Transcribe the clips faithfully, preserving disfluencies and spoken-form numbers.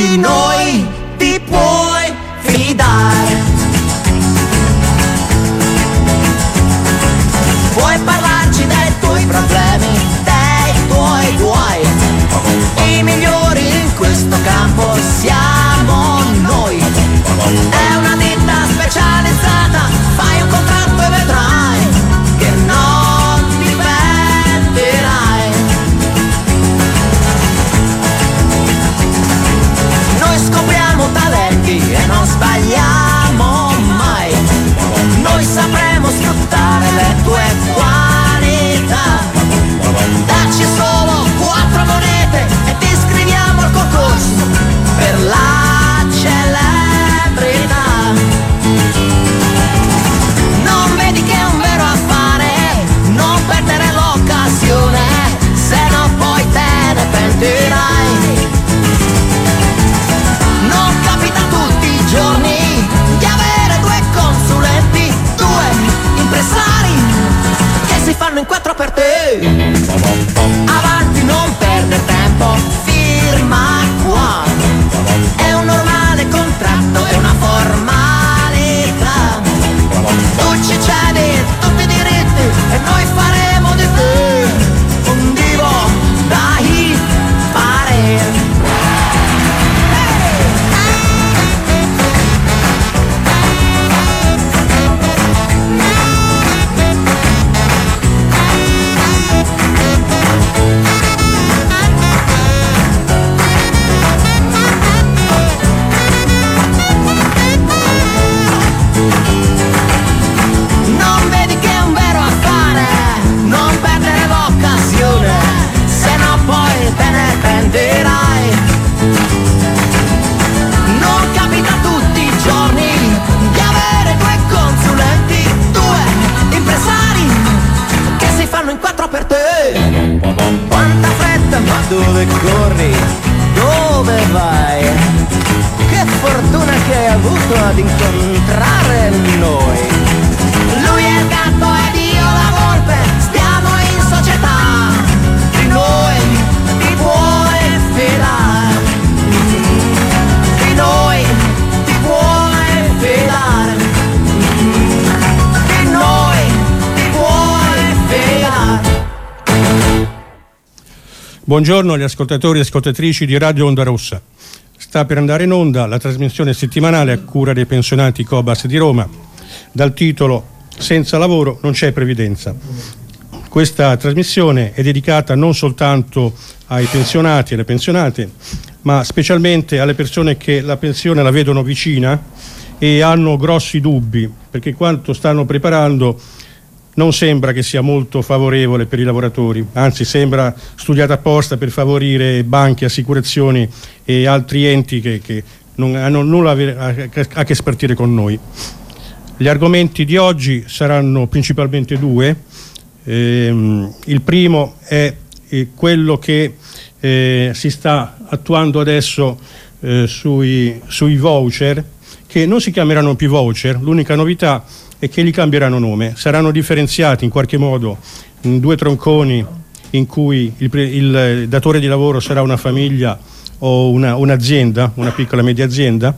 di noi ti puoi fidare. Puoi parlarci dei tuoi problemi, dei tuoi guai. I migliori in questo campo siamo noi. È una ditta specializzata, fai un contratto e vedrai che non ti pentirai. Noi scopriamo talenti e non sbagliamo mai. Noi sapremo sfruttare le tue qualità. Dacci solo quattro monete e ti iscriviamo al concorso per la celebrità. Non vedi che è un vero affare, non perdere l'occasione, se no poi te ne pentirai. Non capita tutti i giorni di avere due consulenti, due impresari che si fanno in quattro per te. Avanti, non perde tempo, firma qua. È un normale contratto, è una formalità. Tu ci cedi tutti i diritti e noi faremo di te un divo da hippare. Non vedi che è un vero affare, non perdere l'occasione, se no poi te ne pentirai. Non capita tutti i giorni di avere due consulenti, due impresari che si fanno in quattro per te. Quanta fretta, ma dove corri? Dove vai? Che fortuna che hai avuto ad incontrare noi. Lui è il gatto ed io la volpe, stiamo in società. Di noi ti puoi fidare. Di noi ti puoi fidare. Di noi ti puoi fidare. Buongiorno agli ascoltatori e ascoltatrici di Radio Onda Rossa. Sta per andare in onda la trasmissione settimanale a cura dei pensionati Cobas di Roma, dal titolo Senza lavoro non c'è previdenza. Questa trasmissione è dedicata non soltanto ai pensionati e alle pensionate, ma specialmente alle persone che la pensione la vedono vicina e hanno grossi dubbi, perché quanto stanno preparando non sembra che sia molto favorevole per i lavoratori, anzi sembra studiata apposta per favorire banche, assicurazioni e altri enti che, che non hanno nulla a, a che spartire con noi. Gli argomenti di oggi saranno principalmente due. Eh, il primo è eh, quello che eh, si sta attuando adesso eh, sui, sui voucher, che non si chiameranno più voucher. L'unica novità è che li cambieranno nome, saranno differenziati in qualche modo in due tronconi in cui il, il datore di lavoro sarà una famiglia o una, un'azienda, una piccola media azienda,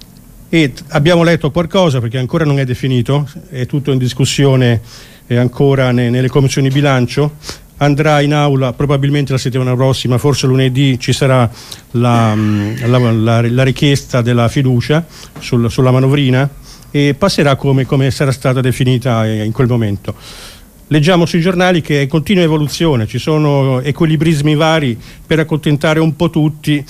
e abbiamo letto qualcosa perché ancora non è definito, è tutto in discussione eh, ancora ne, nelle commissioni bilancio. Andrà in aula probabilmente la settimana prossima, forse lunedì ci sarà la, la, la, la richiesta della fiducia sul, sulla manovrina, e passerà come, come sarà stata definita in quel momento. Leggiamo sui giornali che è in continua evoluzione, ci sono equilibrismi vari per accontentare un po' tutti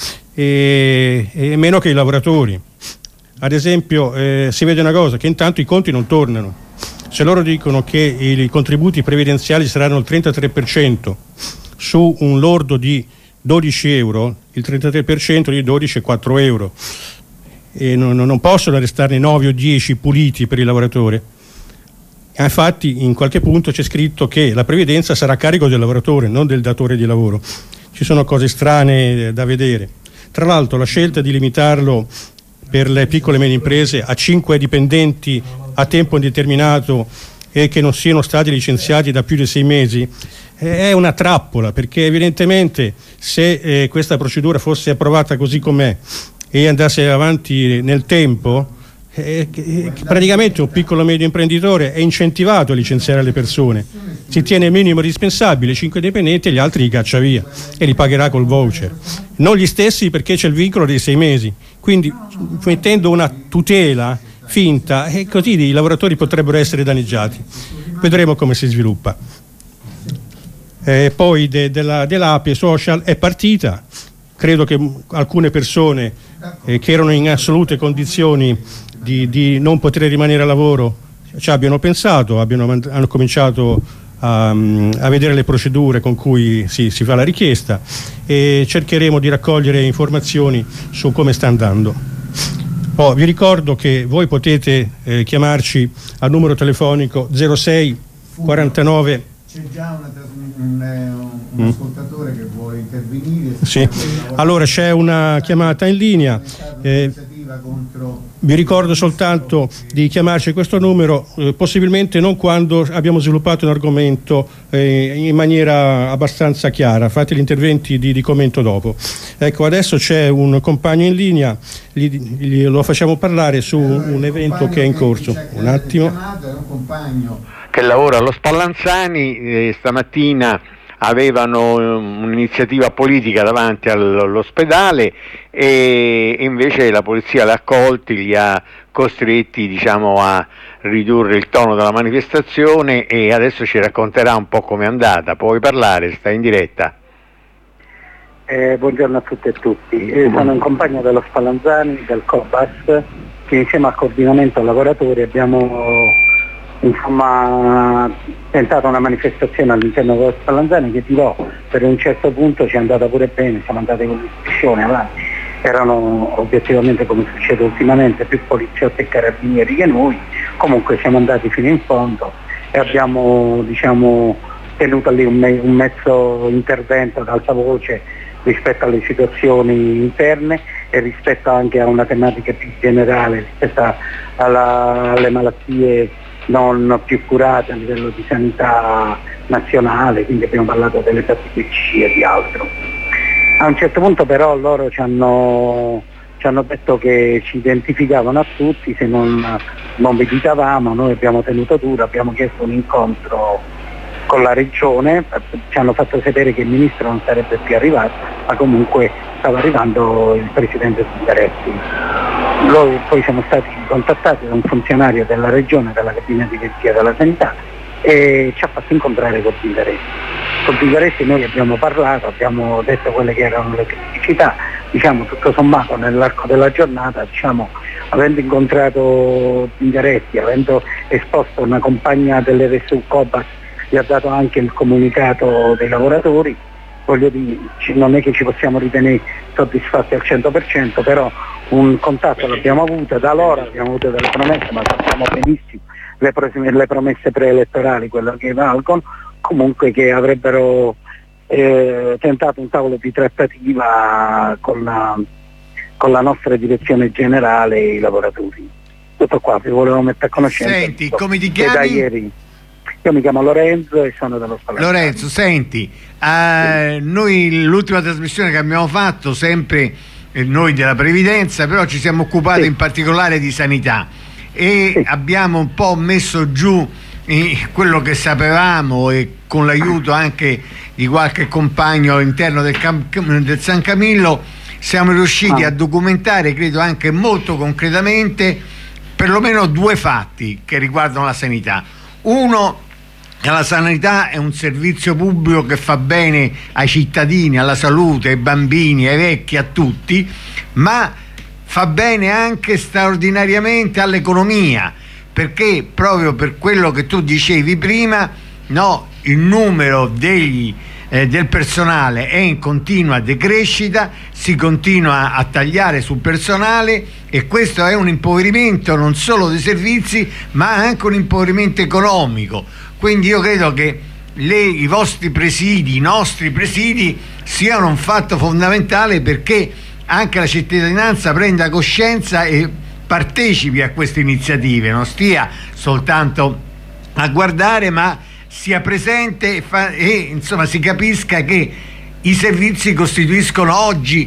e, e meno che i lavoratori. Ad esempio eh, si vede una cosa, che intanto i conti non tornano. Se loro dicono che i contributi previdenziali saranno il trentatré per cento su un lordo di dodici euro, il trentatré per cento di dodici è quattro euro. E non, non possono restarne nove o dieci puliti per il lavoratore. Infatti in qualche punto c'è scritto che la previdenza sarà a carico del lavoratore, non del datore di lavoro. Ci sono cose strane da vedere. Tra l'altro la scelta di limitarlo per le piccole e medie imprese a cinque dipendenti a tempo indeterminato e che non siano stati licenziati da più di sei mesi è una trappola, perché evidentemente se eh, questa procedura fosse approvata così com'è e andasse avanti nel tempo, eh, eh, praticamente un piccolo medio imprenditore è incentivato a licenziare le persone, si tiene il minimo indispensabile, cinque dipendenti e gli altri li caccia via e li pagherà col voucher, non gli stessi perché c'è il vincolo dei sei mesi, quindi mettendo una tutela finta, e così i lavoratori potrebbero essere danneggiati. Vedremo come si sviluppa. Eh, poi de, della, dell'A P E Social è partita, credo che alcune persone eh, che erano in assolute condizioni di, di non poter rimanere a lavoro ci abbiano pensato, abbiano, hanno cominciato a, a vedere le procedure con cui si, si fa la richiesta e cercheremo di raccogliere informazioni su come sta andando. Oh, vi ricordo che voi potete eh, chiamarci al numero telefonico zero sei quarantanove. C'è già una, un, un mm. ascoltatore che vuole intervenire. Sì. Allora c'è una chiamata in linea. Eh, vi ricordo soltanto di chiamarci questo numero, eh, possibilmente non quando abbiamo sviluppato un argomento eh, in maniera abbastanza chiara, fate gli interventi di, di commento dopo. Ecco, adesso c'è un compagno in linea, gli, gli, lo facciamo parlare su allora, un evento che è in corso. Che un attimo. Chiamato, è un compagno che lavora allo Spallanzani, eh, stamattina avevano un'iniziativa politica davanti all'ospedale e invece la polizia li ha accolti, li ha costretti, diciamo, a ridurre il tono della manifestazione e adesso ci racconterà un po' com'è andata. Puoi parlare, stai in diretta. Eh, buongiorno a tutte e tutti, eh, sono un compagno dello Spallanzani, del Cobas, che insieme al coordinamento lavoratori abbiamo insomma tentato una manifestazione all'interno dello Spallanzani che dirò per un certo punto ci è andata pure bene, siamo andati con discussione avanti, erano obiettivamente, come succede ultimamente, più poliziotti e carabinieri che noi, comunque siamo andati fino in fondo e abbiamo, diciamo, tenuto lì un, me- un mezzo intervento ad alta voce rispetto alle situazioni interne e rispetto anche a una tematica più generale, rispetto alla, alle malattie non più curate a livello di sanità nazionale, quindi abbiamo parlato delle epatite C e di altro. A un certo punto però loro ci hanno, ci hanno detto che ci identificavano a tutti se non, non meditavamo, noi abbiamo tenuto duro, abbiamo chiesto un incontro con la regione, ci hanno fatto sapere che il ministro non sarebbe più arrivato, ma comunque stava arrivando il presidente Zingaretti. Noi poi siamo stati contattati da un funzionario della regione, della cabina di regia della sanità, e ci ha fatto incontrare con Zingaretti. Con Zingaretti noi abbiamo parlato, abbiamo detto quelle che erano le criticità, diciamo tutto sommato nell'arco della giornata, diciamo, avendo incontrato Zingaretti, avendo esposto una compagna dell'R S U Cobas, gli ha dato anche il comunicato dei lavoratori, voglio dire, non è che ci possiamo ritenere soddisfatti al cento per cento, però un contatto l'abbiamo avuto, da loro abbiamo avuto delle promesse, ma sappiamo benissimo le, prosime, le promesse preelettorali, quello che valgono, comunque che avrebbero eh, tentato un tavolo di trattativa con la, con la nostra direzione generale e i lavoratori. Tutto qua, vi volevo mettere a conoscenza. Senti, come ti chiami? Da ieri. Io mi chiamo Lorenzo e sono dello Spallanzani. Lorenzo, senti, eh, sì. Noi l'ultima trasmissione che abbiamo fatto, sempre eh, noi della Previdenza, però ci siamo occupati sì. in particolare di sanità e sì. abbiamo un po' messo giù eh, quello che sapevamo e con l'aiuto anche di qualche compagno all'interno del, Cam- del San Camillo siamo riusciti ah. a documentare, credo anche molto concretamente, perlomeno due fatti che riguardano la sanità. Uno, che la sanità è un servizio pubblico che fa bene ai cittadini, alla salute, ai bambini, ai vecchi, a tutti, ma fa bene anche straordinariamente all'economia, perché proprio per quello che tu dicevi prima, no, il numero degli, eh, del personale è in continua decrescita, si continua a tagliare sul personale e questo è un impoverimento non solo dei servizi ma anche un impoverimento economico. Quindi io credo che le, i vostri presidi, i nostri presidi siano un fatto fondamentale perché anche la cittadinanza prenda coscienza e partecipi a queste iniziative, non stia soltanto a guardare ma sia presente e, fa, e insomma si capisca che i servizi costituiscono oggi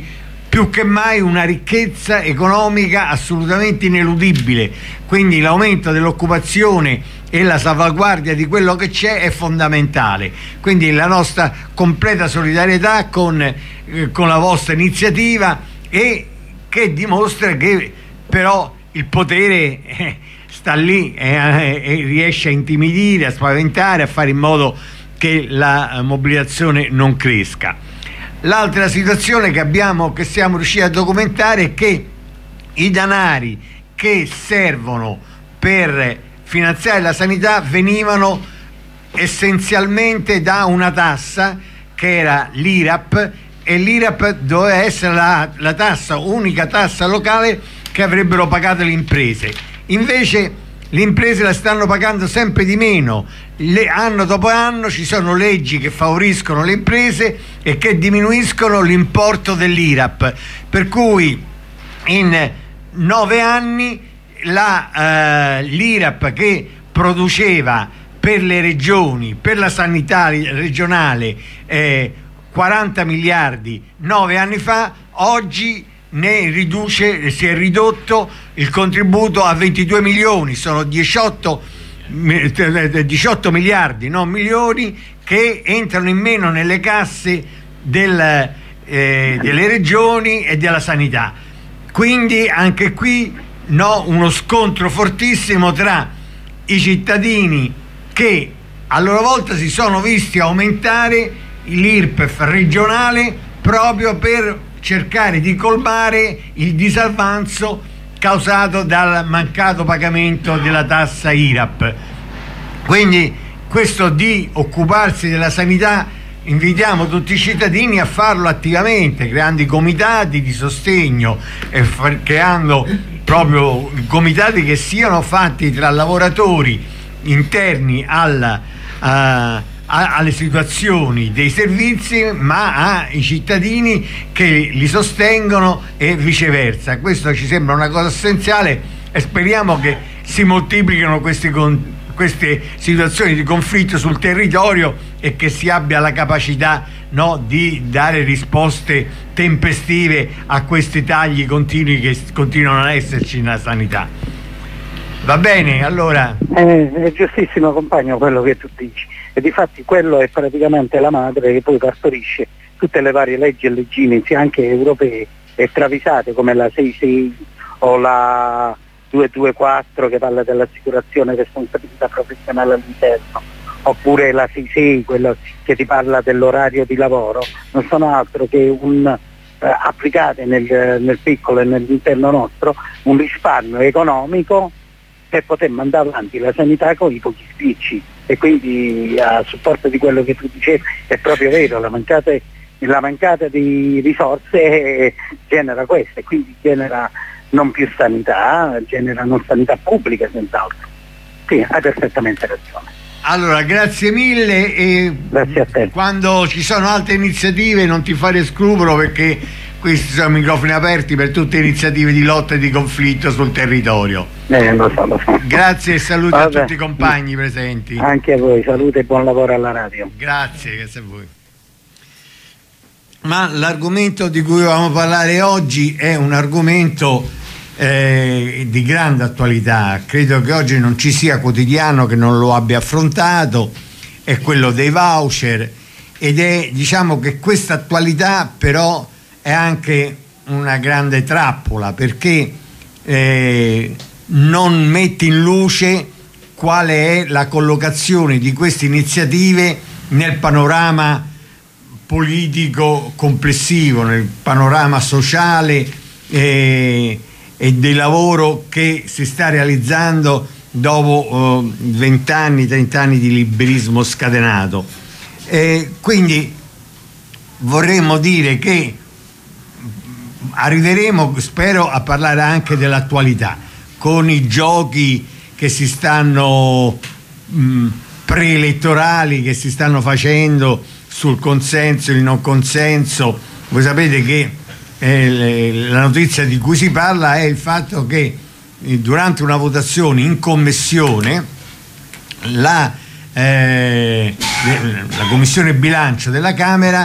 più che mai una ricchezza economica assolutamente ineludibile, quindi l'aumento dell'occupazione e la salvaguardia di quello che c'è è fondamentale. Quindi la nostra completa solidarietà con, eh, con la vostra iniziativa, e che dimostra che però il potere eh, sta lì e eh, eh, riesce a intimidire, a spaventare, a fare in modo che la eh, mobilitazione non cresca. L'altra situazione che abbiamo, che siamo riusciti a documentare, è che i denari che servono per finanziare la sanità venivano essenzialmente da una tassa che era l'I R A P, e l'I R A P doveva essere la, la tassa, unica tassa locale che avrebbero pagato le imprese. Invece le imprese la stanno pagando sempre di meno, le, anno dopo anno ci sono leggi che favoriscono le imprese e che diminuiscono l'importo dell'I R A P, per cui in nove anni la, eh, l'I R A P che produceva per le regioni, per la sanità regionale, eh, quaranta miliardi nove anni fa, oggi ne riduce, si è ridotto il contributo a ventidue milioni, sono diciotto, diciotto miliardi, non milioni, che entrano in meno nelle casse del, eh, delle regioni e della sanità. Quindi anche qui no, uno scontro fortissimo tra i cittadini che a loro volta si sono visti aumentare l'I R P E F regionale proprio per cercare di colmare il disavanzo causato dal mancato pagamento della tassa I R A P. Quindi questo di occuparsi della sanità, invitiamo tutti i cittadini a farlo attivamente, creando i comitati di sostegno e creando proprio comitati che siano fatti tra lavoratori interni alla uh, alle situazioni dei servizi, ma ai cittadini che li sostengono e viceversa. Questo ci sembra una cosa essenziale e speriamo che si moltiplichino questi con, queste situazioni di conflitto sul territorio e che si abbia la capacità, no, di dare risposte tempestive a questi tagli continui che continuano ad esserci nella sanità. Va bene, allora. Eh, è giustissimo, compagno, quello che tu dici. E difatti quello è praticamente la madre che poi partorisce tutte le varie leggi e leggine, anche europee, e travisate, come la sei sei o la duecentoventiquattro che parla dell'assicurazione responsabilità professionale all'interno, oppure la sei sei, quella che ti parla dell'orario di lavoro, non sono altro che un eh, applicate nel, nel piccolo e nell'interno nostro un risparmio economico per poter mandare avanti la sanità con i pochi spicci. E quindi a supporto di quello che tu dicevi è proprio vero, la mancata, la mancata di risorse genera questo, e quindi genera non più sanità, genera non sanità pubblica senz'altro. Sì, hai perfettamente ragione. Allora, grazie mille, e grazie a te. Quando ci sono altre iniziative non ti fare scrupolo, perché questi sono microfoni aperti per tutte le iniziative di lotta e di conflitto sul territorio. Eh, lo so, lo so. Grazie e saluti Vabbè. a tutti i compagni presenti. Anche a voi, salute e buon lavoro alla radio. Grazie, grazie a voi. Ma l'argomento di cui volevamo parlare oggi è un argomento eh, di grande attualità. Credo che oggi non ci sia quotidiano che non lo abbia affrontato, è quello dei voucher, ed è, diciamo che questa attualità però è anche una grande trappola, perché eh, non mette in luce quale è la collocazione di queste iniziative nel panorama politico complessivo, nel panorama sociale eh, e del lavoro che si sta realizzando dopo vent'anni, trent'anni di liberismo scatenato. Eh, quindi vorremmo dire che arriveremo, spero, a parlare anche dell'attualità, con i giochi che si stanno mh, preelettorali che si stanno facendo sul consenso e il non consenso. Voi sapete che eh, la notizia di cui si parla è il fatto che eh, durante una votazione in commissione la, eh, la commissione bilancio della Camera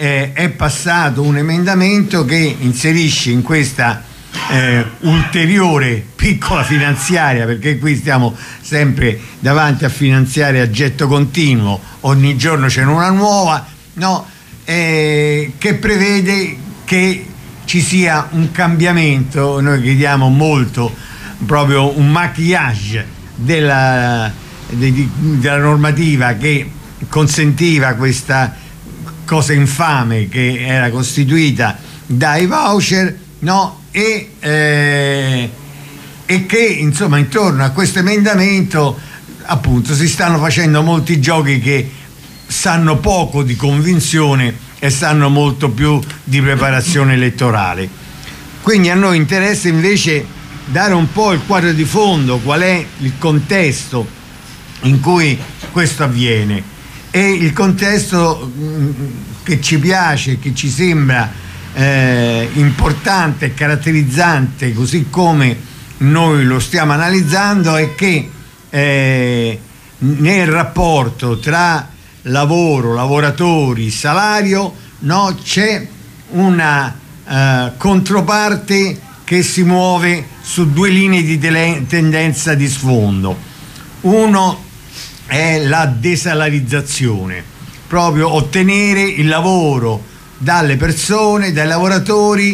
eh, è passato un emendamento che inserisce in questa eh, ulteriore piccola finanziaria, perché qui stiamo sempre davanti a finanziarie a getto continuo, ogni giorno c'è una nuova, no? Eh, che prevede che ci sia un cambiamento. Noi chiediamo molto proprio un maquillage della, de, della normativa che consentiva questa cosa infame che era costituita dai voucher, no? E, eh, e che insomma intorno a questo emendamento appunto si stanno facendo molti giochi che sanno poco di convinzione e sanno molto più di preparazione elettorale. Quindi a noi interessa invece dare un po' il quadro di fondo, qual è il contesto in cui questo avviene, e il contesto mh, che ci piace, che ci sembra eh, importante e caratterizzante, così come noi lo stiamo analizzando, è che eh, nel rapporto tra lavoro, lavoratori, salario, no, c'è una uh, controparte che si muove su due linee di tele- tendenza di sfondo. Uno è la desalarizzazione, proprio ottenere il lavoro dalle persone, dai lavoratori,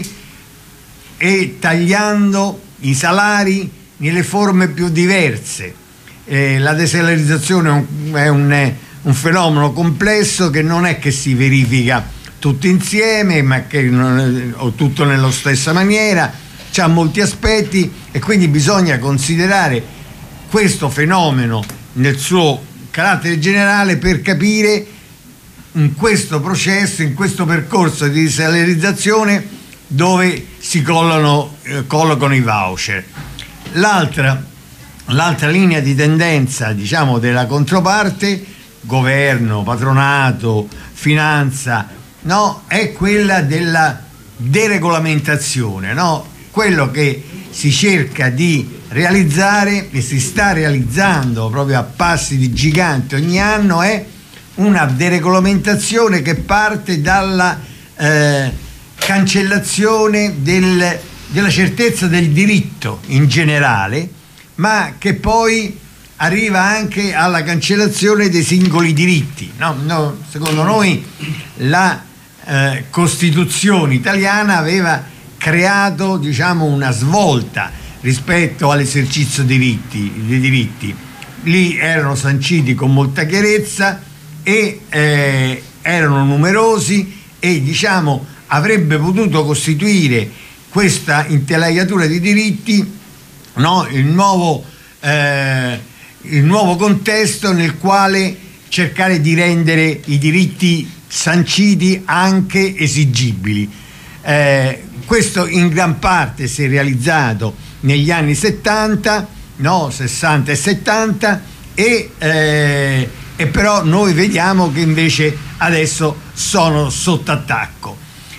e tagliando i salari nelle forme più diverse. Eh, la desalarizzazione è un, è un un fenomeno complesso che non è che si verifica tutto insieme, ma che non, o tutto nella stessa maniera, c'ha molti aspetti, e quindi bisogna considerare questo fenomeno nel suo carattere generale per capire in questo processo, in questo percorso di desalarizzazione dove si collano, eh, collocano i voucher. L'altra, l'altra linea di tendenza, diciamo, della controparte, governo, patronato, finanza, no, è quella della deregolamentazione, no? Quello che si cerca di realizzare e si sta realizzando proprio a passi di gigante ogni anno è una deregolamentazione che parte dalla eh, cancellazione del, della certezza del diritto in generale, ma che poi arriva anche alla cancellazione dei singoli diritti. No, no, secondo noi la eh, Costituzione italiana aveva creato, diciamo, una svolta rispetto all'esercizio dei diritti, dei diritti. Lì erano sanciti con molta chiarezza e eh, erano numerosi, e diciamo avrebbe potuto costituire questa intelaiatura di diritti, no, il nuovo eh, il nuovo contesto nel quale cercare di rendere i diritti sanciti anche esigibili. Eh, questo in gran parte si è realizzato negli anni settanta, no, sessanta e settanta, e, eh, e però noi vediamo che invece adesso sono sotto attacco.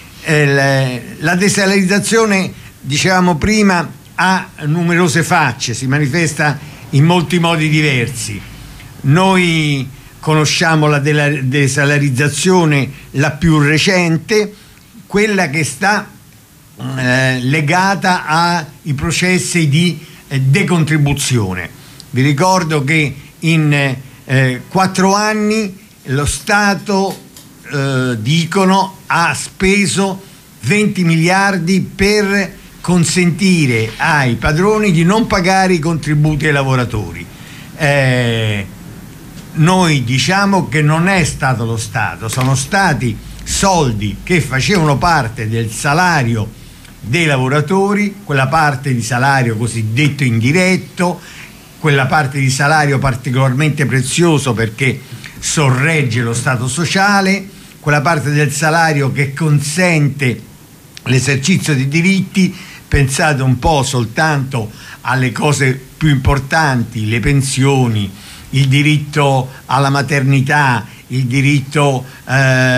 Eh, la desalarizzazione, dicevamo prima, ha numerose facce, si manifesta in molti modi diversi. Noi conosciamo la desalarizzazione la più recente, quella che sta eh, legata ai processi di eh, decontribuzione. Vi ricordo che in eh, quattro anni lo Stato, eh, dicono, ha speso venti miliardi per consentire ai padroni di non pagare i contributi ai lavoratori. Eh, noi diciamo che non è stato lo Stato, sono stati soldi che facevano parte del salario dei lavoratori, quella parte di salario cosiddetto indiretto, quella parte di salario particolarmente prezioso perché sorregge lo Stato sociale, quella parte del salario che consente l'esercizio di diritti. Pensate un po' soltanto alle cose più importanti, le pensioni, il diritto alla maternità, il diritto eh,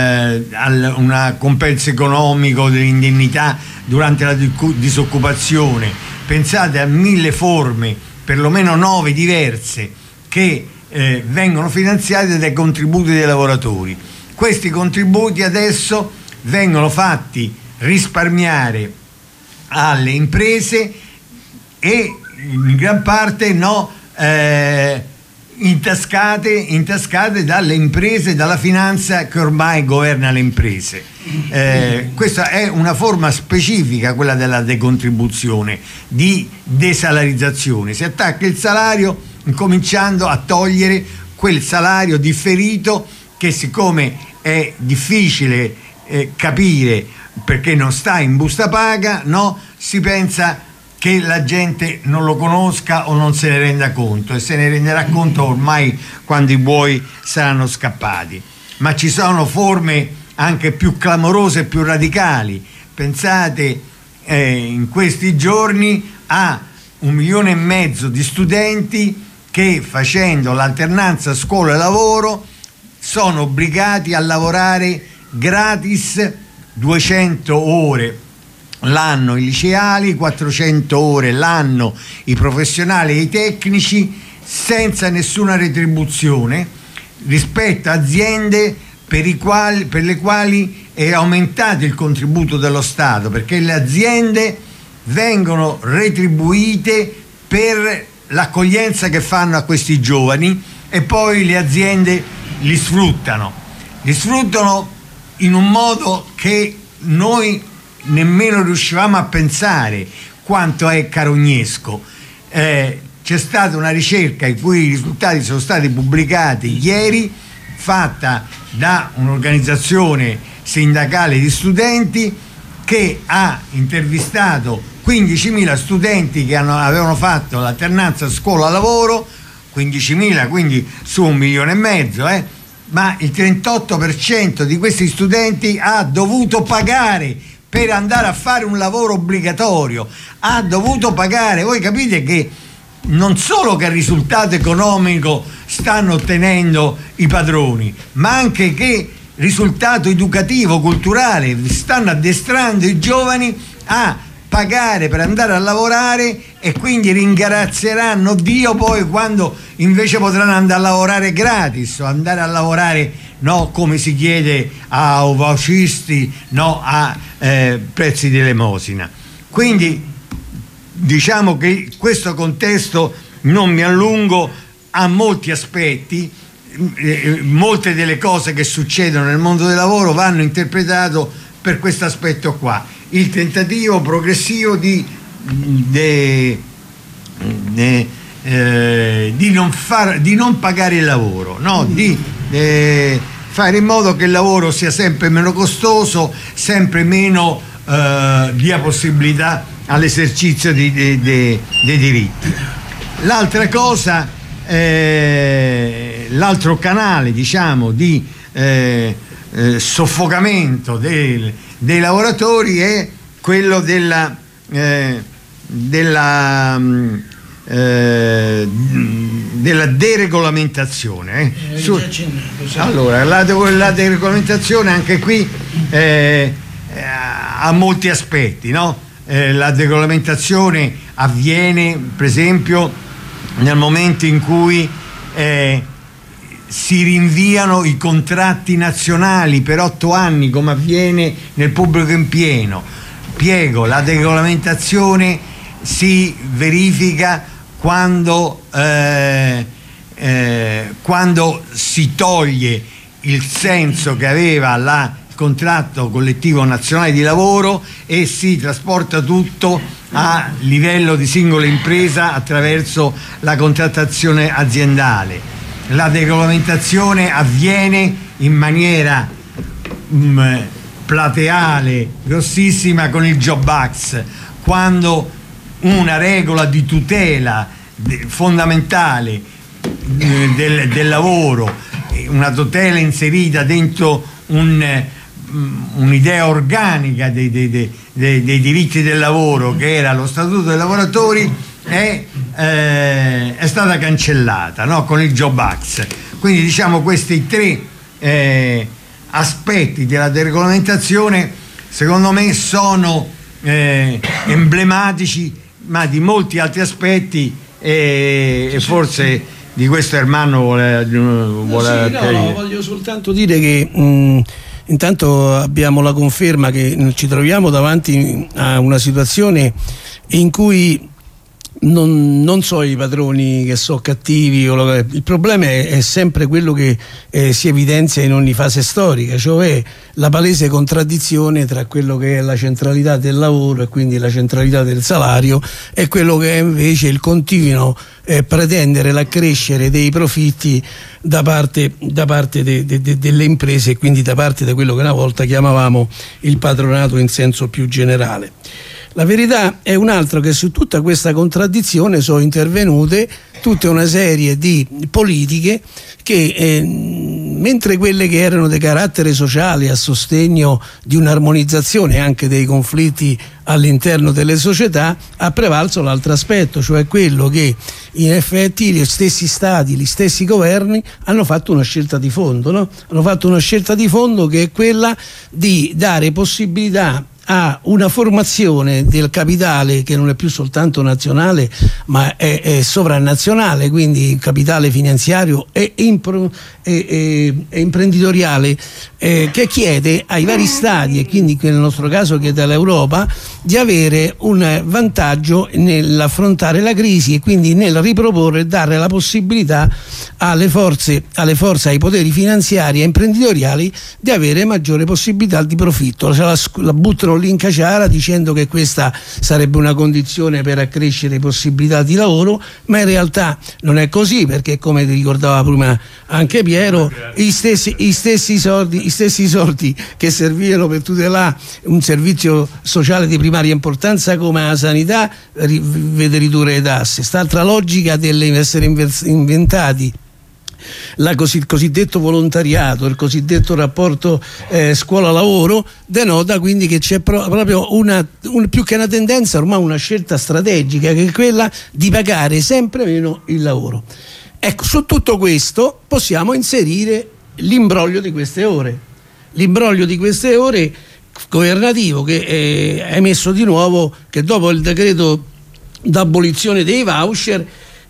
a un compenso economico dell'indennità durante la disoccupazione. Pensate a mille forme, perlomeno nove diverse, che eh, vengono finanziate dai contributi dei lavoratori. Questi contributi adesso vengono fatti risparmiare alle imprese e in gran parte no, eh, intascate, intascate dalle imprese, dalla finanza che ormai governa le imprese. Eh, questa è una forma specifica, quella della decontribuzione, di desalarizzazione. Si attacca il salario incominciando a togliere quel salario differito che, siccome è difficile eh, capire perché non sta in busta paga, no, si pensa che la gente non lo conosca o non se ne renda conto, e se ne renderà conto ormai quando i buoi saranno scappati. Ma ci sono forme anche più clamorose e più radicali. Pensate eh, in questi giorni a un milione e mezzo di studenti che, facendo l'alternanza scuola e lavoro, sono obbligati a lavorare gratis duecento ore l'anno i liceali, quattrocento ore l'anno i professionali e i tecnici, senza nessuna retribuzione, rispetto a aziende per, i quali, per le quali è aumentato il contributo dello Stato, perché le aziende vengono retribuite per l'accoglienza che fanno a questi giovani, e poi le aziende li sfruttano li sfruttano in un modo che noi nemmeno riuscivamo a pensare quanto è carognesco. Eh, c'è stata una ricerca i cui risultati sono stati pubblicati ieri, fatta da un'organizzazione sindacale di studenti, che ha intervistato quindicimila studenti che hanno, avevano fatto l'alternanza scuola-lavoro, quindicimila quindi su un milione e mezzo, eh, ma il trentotto per cento di questi studenti ha dovuto pagare per andare a fare un lavoro obbligatorio, ha dovuto pagare. Voi capite che non solo che risultato economico stanno ottenendo i padroni, ma anche che risultato educativo, culturale, stanno addestrando i giovani a pagare per andare a lavorare, e quindi ringrazieranno Dio poi quando invece potranno andare a lavorare gratis, o andare a lavorare, no, come si chiede a ovocisti, no, a eh, prezzi di elemosina. Quindi diciamo che questo contesto, non mi allungo, ha molti aspetti. Eh, molte delle cose che succedono nel mondo del lavoro vanno interpretate per questo aspetto qua, il tentativo progressivo di, de, de, eh, di, non, far, di non pagare il lavoro, no? Di eh, fare in modo che il lavoro sia sempre meno costoso, sempre meno eh, dia possibilità all'esercizio di, de, de, dei diritti. L'altra cosa, eh, l'altro canale, diciamo, di eh, eh, soffocamento del, dei lavoratori è quello della, eh, della, eh, della deregolamentazione. Eh. Su, allora, la, la deregolamentazione anche qui eh, ha molti aspetti, no? Eh, la deregolamentazione avviene, per esempio, nel momento in cui eh, si rinviano i contratti nazionali per otto anni, come avviene nel pubblico impiego. Piego, la deregolamentazione si verifica quando, eh, eh, quando si toglie il senso che aveva la contratto collettivo nazionale di lavoro e si trasporta tutto a livello di singola impresa attraverso la contrattazione aziendale. La deregolamentazione avviene in maniera mh, plateale, grossissima, con il Job Act, quando una regola di tutela de, fondamentale eh, del, del lavoro, una tutela inserita dentro un un'idea organica dei, dei, dei, dei, dei diritti del lavoro, che era lo Statuto dei lavoratori, è, eh, è stata cancellata, no? Con il Job Act. Quindi diciamo questi tre eh, aspetti della deregolamentazione secondo me sono eh, emblematici, ma di molti altri aspetti, e, e forse di questo Ermanno vuole, vuole no, sì, no, no, voglio soltanto dire che mh, intanto abbiamo la conferma che ci troviamo davanti a una situazione in cui Non, non so i padroni che sono cattivi, o lo, il problema è, è sempre quello che eh, si evidenzia in ogni fase storica, cioè la palese contraddizione tra quello che è la centralità del lavoro e quindi la centralità del salario e quello che è invece il continuo eh, pretendere l'accrescere dei profitti da parte, da parte de, de, de, delle imprese e quindi da parte di quello che una volta chiamavamo il patronato in senso più generale. La verità è un'altra, che su tutta questa contraddizione sono intervenute tutta una serie di politiche che eh, mentre quelle che erano di carattere sociale a sostegno di un'armonizzazione anche dei conflitti all'interno delle società, ha prevalso l'altro aspetto, cioè quello che in effetti gli stessi stati, gli stessi governi hanno fatto una scelta di fondo, no? Hanno fatto una scelta di fondo che è quella di dare possibilità a una formazione del capitale che non è più soltanto nazionale ma è, è sovranazionale, quindi capitale finanziario e, impro, e, e, e imprenditoriale, eh, che chiede ai vari stati, e quindi nel nostro caso chiede all'Europa, di avere un vantaggio nell'affrontare la crisi e quindi nel riproporre e dare la possibilità alle forze, alle forze, ai poteri finanziari e imprenditoriali di avere maggiore possibilità di profitto. Se la, la buttano lì in caciara dicendo che questa sarebbe una condizione per accrescere le possibilità di lavoro, ma in realtà non è così, perché come ti ricordava prima anche Piero, i stessi, i stessi soldi, i stessi soldi che servivano per tutelare un servizio sociale di primaria importanza come la sanità vede ridurre le tasse. St'altra logica dell'essere inventati la così, il cosiddetto volontariato, il cosiddetto rapporto eh, scuola-lavoro, denota quindi che c'è pro- proprio una, un, più che una tendenza, ormai una scelta strategica, che è quella di pagare sempre meno il lavoro. Ecco, su tutto questo possiamo inserire l'imbroglio di queste ore, l'imbroglio di queste ore governativo che eh, ha emesso di nuovo, che dopo il decreto d'abolizione dei voucher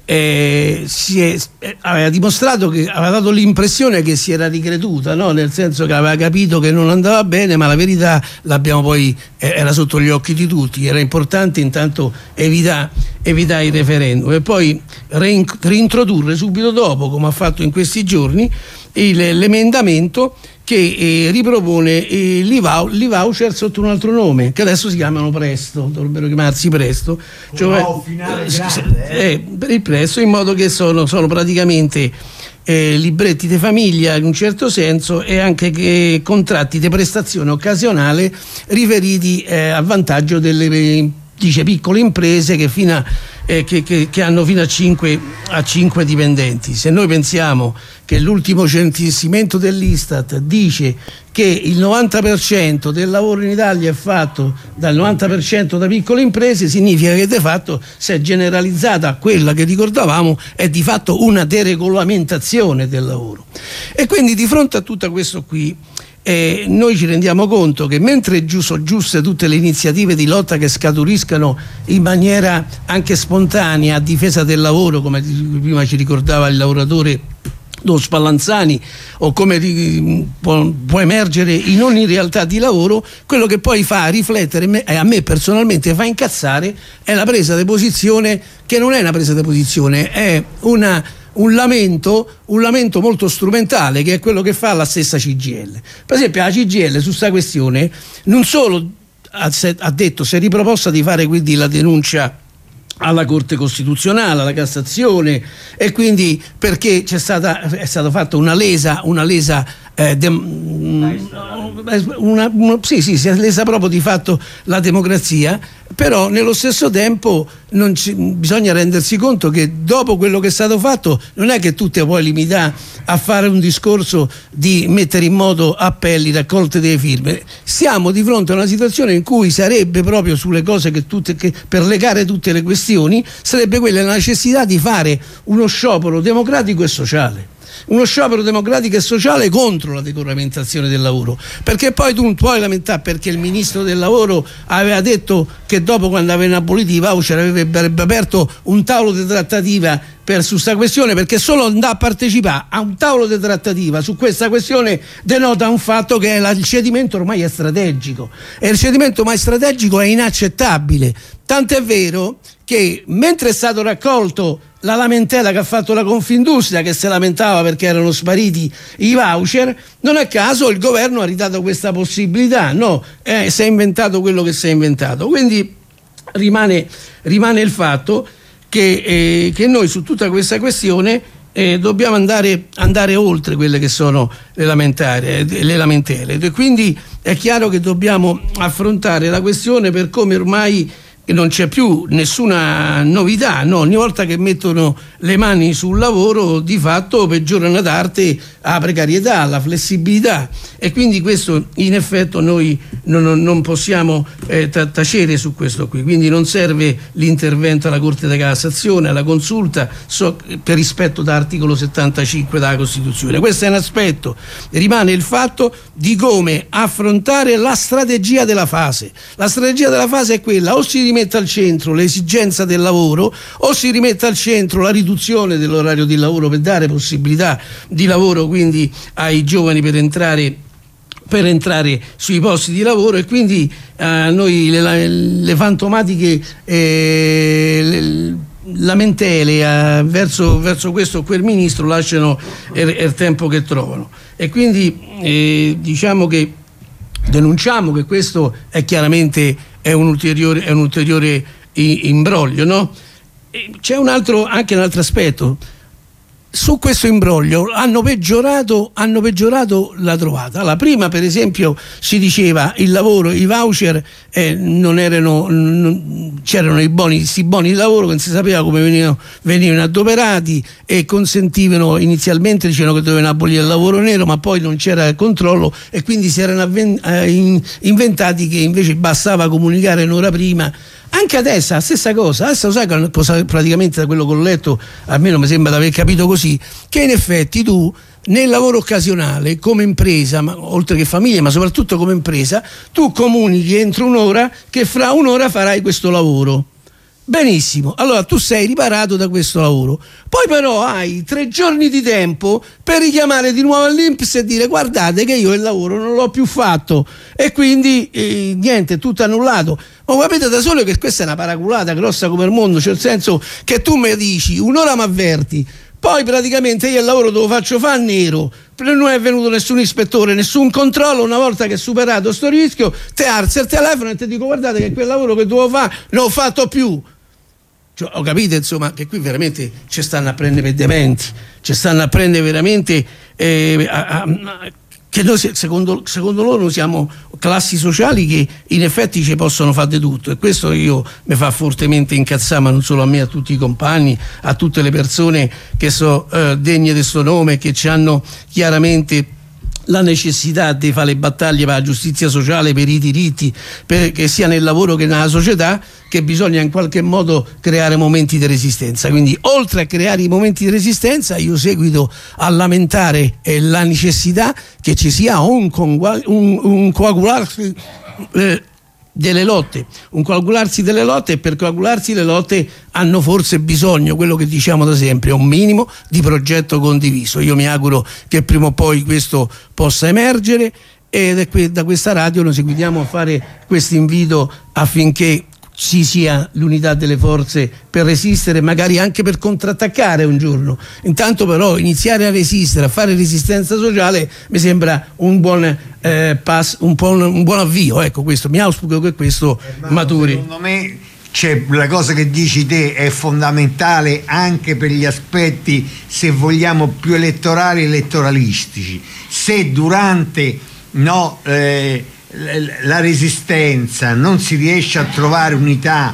Eh, si è, eh, aveva dimostrato, che aveva dato l'impressione che si era ricreduta, no? Nel senso che aveva capito che non andava bene, ma la verità l'abbiamo poi eh, era sotto gli occhi di tutti. Era importante intanto evitare evitare il referendum e poi rein, reintrodurre subito dopo, come ha fatto in questi giorni, il, l'emendamento che eh, ripropone eh, l'I voucher sotto un altro nome, che adesso si chiamano Presto, dovrebbero chiamarsi Presto, cioè, oh, finale eh, grande, eh. eh, per il Presto, in modo che sono, sono praticamente eh, libretti di famiglia in un certo senso e anche che contratti di prestazione occasionale riferiti eh, a vantaggio delle dice piccole imprese che, fino a, eh, che, che, che hanno fino a cinque dipendenti. Se noi pensiamo che l'ultimo censimento dell'Istat dice che il novanta per cento del lavoro in Italia è fatto dal novanta per cento da piccole imprese, significa che di fatto si è generalizzata quella che ricordavamo, è di fatto una deregolamentazione del lavoro. E quindi di fronte a tutto questo qui Eh, noi ci rendiamo conto che mentre sono giuste tutte le iniziative di lotta che scaturiscano in maniera anche spontanea a difesa del lavoro, come prima ci ricordava il lavoratore Don Spallanzani, o come di, può, può emergere in ogni realtà di lavoro, quello che poi fa riflettere e a me personalmente fa incazzare è la presa di posizione, che non è una presa di posizione, è una Un lamento, un lamento molto strumentale, che è quello che fa la stessa C G I L. Per esempio la C G I L su questa questione non solo ha, ha detto, si è riproposta di fare quindi la denuncia alla Corte Costituzionale, alla Cassazione, e quindi perché c'è stata, è stata fatta una lesa, una lesa eh, de, una, una, sì, sì, si è lesa proprio di fatto la democrazia, però nello stesso tempo non ci, bisogna rendersi conto che dopo quello che è stato fatto non è che tu ti puoi limitare a fare un discorso di mettere in moto appelli, raccolte delle firme. Siamo di fronte a una situazione in cui sarebbe proprio sulle cose che tutte, che per legare tutte le questioni sarebbe quella la necessità di fare uno sciopero democratico e sociale. uno sciopero democratico e sociale contro la regolamentazione del lavoro, perché poi tu non puoi lamentare perché il ministro del lavoro aveva detto che dopo, quando avevano abolito i voucher, avrebbe aperto un tavolo di trattativa per su questa questione, perché solo andare a partecipare a un tavolo di trattativa su questa questione denota un fatto che la, il cedimento ormai è strategico, e il cedimento ormai strategico è inaccettabile, tant'è vero che mentre è stato raccolto la lamentela che ha fatto la Confindustria, che si lamentava perché erano spariti i voucher, non a caso il governo ha ridato questa possibilità, no, eh, si è inventato quello che si è inventato, quindi rimane, rimane il fatto che, eh, che noi su tutta questa questione eh, dobbiamo andare, andare oltre quelle che sono le lamentele, le lamentele, e quindi è chiaro che dobbiamo affrontare la questione per come ormai non c'è più nessuna novità, no? Ogni volta che mettono le mani sul lavoro di fatto peggiorano ad arte la precarietà, la flessibilità, e quindi questo in effetti noi non, non possiamo eh, tacere su questo qui, quindi non serve l'intervento alla Corte di Cassazione, alla consulta so, per rispetto dell'articolo settantacinque della Costituzione. Questo è un aspetto. Rimane il fatto di come affrontare la strategia della fase. La strategia della fase è quella: o si rimette al centro l'esigenza del lavoro, o si rimette al centro la riduzione dell'orario di lavoro per dare possibilità di lavoro quindi ai giovani per entrare per entrare sui posti di lavoro, e quindi eh, noi le, le fantomatiche eh, le, lamentele eh, verso, verso questo o quel ministro lasciano il, il tempo che trovano, e quindi eh, diciamo che denunciamo che questo è chiaramente è un ulteriore, è un ulteriore imbroglio, no? E c'è un altro, anche un altro aspetto. Su questo imbroglio hanno peggiorato, hanno peggiorato la trovata. La prima, per esempio, si diceva il lavoro, i voucher eh, non erano, non, c'erano i boni, questi boni di lavoro che non si sapeva come venivano, venivano adoperati, e consentivano, inizialmente dicevano che dovevano abolire il lavoro nero, ma poi non c'era il controllo, e quindi si erano avven- eh, inventati che invece bastava comunicare un'ora prima. Anche adesso la stessa cosa, adesso sai praticamente, da quello che ho letto, almeno mi sembra di aver capito così, che in effetti tu nel lavoro occasionale come impresa, ma, oltre che famiglia, ma soprattutto come impresa, tu comunichi entro un'ora che fra un'ora farai questo lavoro. Benissimo, allora tu sei riparato da questo lavoro, poi però hai tre giorni di tempo per richiamare di nuovo all'I N P S e dire: guardate che io il lavoro non l'ho più fatto, e quindi eh, niente, tutto annullato. Ma capite da solo che questa è una paraculata grossa come il mondo, cioè nel senso che tu mi dici un'ora mi avverti, poi praticamente io il lavoro te lo faccio fa nero, non è venuto nessun ispettore, nessun controllo, una volta che è superato sto rischio te alzi il telefono e ti dico: guardate che quel lavoro che dovevo fare non l'ho fatto più. Cioè, ho capito insomma che qui veramente ci stanno a prendere per dementi, ci stanno a prendere veramente eh, a, a, a, che noi secondo, secondo loro siamo classi sociali che in effetti ci possono fare di tutto, e questo io mi fa fortemente incazzare, ma non solo a me, a tutti i compagni, a tutte le persone che sono eh, degne di questo nome, che ci hanno chiaramente la necessità di fare le battaglie per la giustizia sociale, per i diritti, perché sia nel lavoro che nella società, che bisogna in qualche modo creare momenti di resistenza. Quindi oltre a creare i momenti di resistenza, io seguito a lamentare eh, la necessità che ci sia un, un, un coagularsi eh, delle lotte, un coagularsi delle lotte, e per coagularsi le lotte hanno forse bisogno, quello che diciamo da sempre, un minimo di progetto condiviso. Io mi auguro che prima o poi questo possa emergere, e da questa radio noi seguiamo a fare questo invito affinché ci sia l'unità delle forze per resistere, magari anche per contrattaccare un giorno. Intanto però iniziare a resistere, a fare resistenza sociale, mi sembra un buon eh, pass, un, po un, un buon avvio. Ecco, questo mi auspico che questo eh, maturi. Secondo me c'è la cosa che dici te è fondamentale anche per gli aspetti, se vogliamo, più elettorali e elettoralistici. Se durante no eh, la resistenza non si riesce a trovare unità,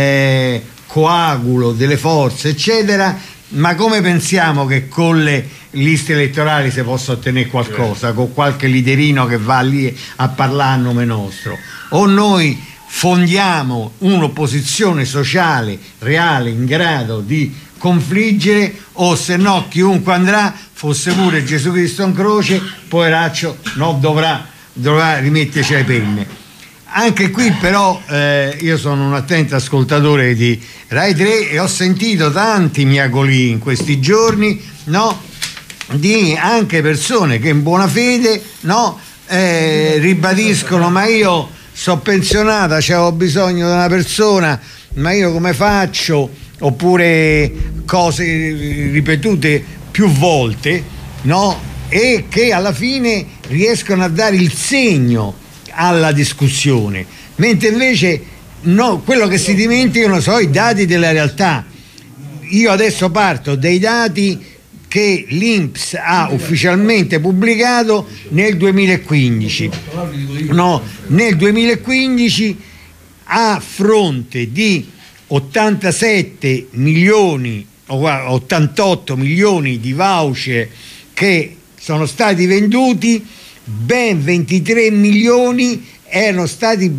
eh, coagulo delle forze eccetera, ma come pensiamo che con le liste elettorali si possa ottenere qualcosa, con qualche liderino che va lì a parlare a nome nostro? O noi fondiamo un'opposizione sociale reale in grado di confliggere, o se no chiunque andrà fosse pure Gesù Cristo in croce, poveraccio, no, dovrà, dovrà rimetterci le penne. Anche qui però eh, io sono un attento ascoltatore di Rai tre e ho sentito tanti miagoli in questi giorni, no, di anche persone che in buona fede, no, eh, ribadiscono: ma io sono pensionata, c'avevo bisogno di una persona, ma io come faccio? Oppure cose ripetute più volte, no, e che alla fine riescono a dare il segno alla discussione, mentre invece no, quello che si dimenticano sono i dati della realtà. Io adesso parto dai dati che l'I N P S ha ufficialmente pubblicato nel duemilaquindici. No, nel duemilaquindici, a fronte di ottantasette milioni o ottantotto milioni di voucher che sono stati venduti, ben ventitré milioni erano stati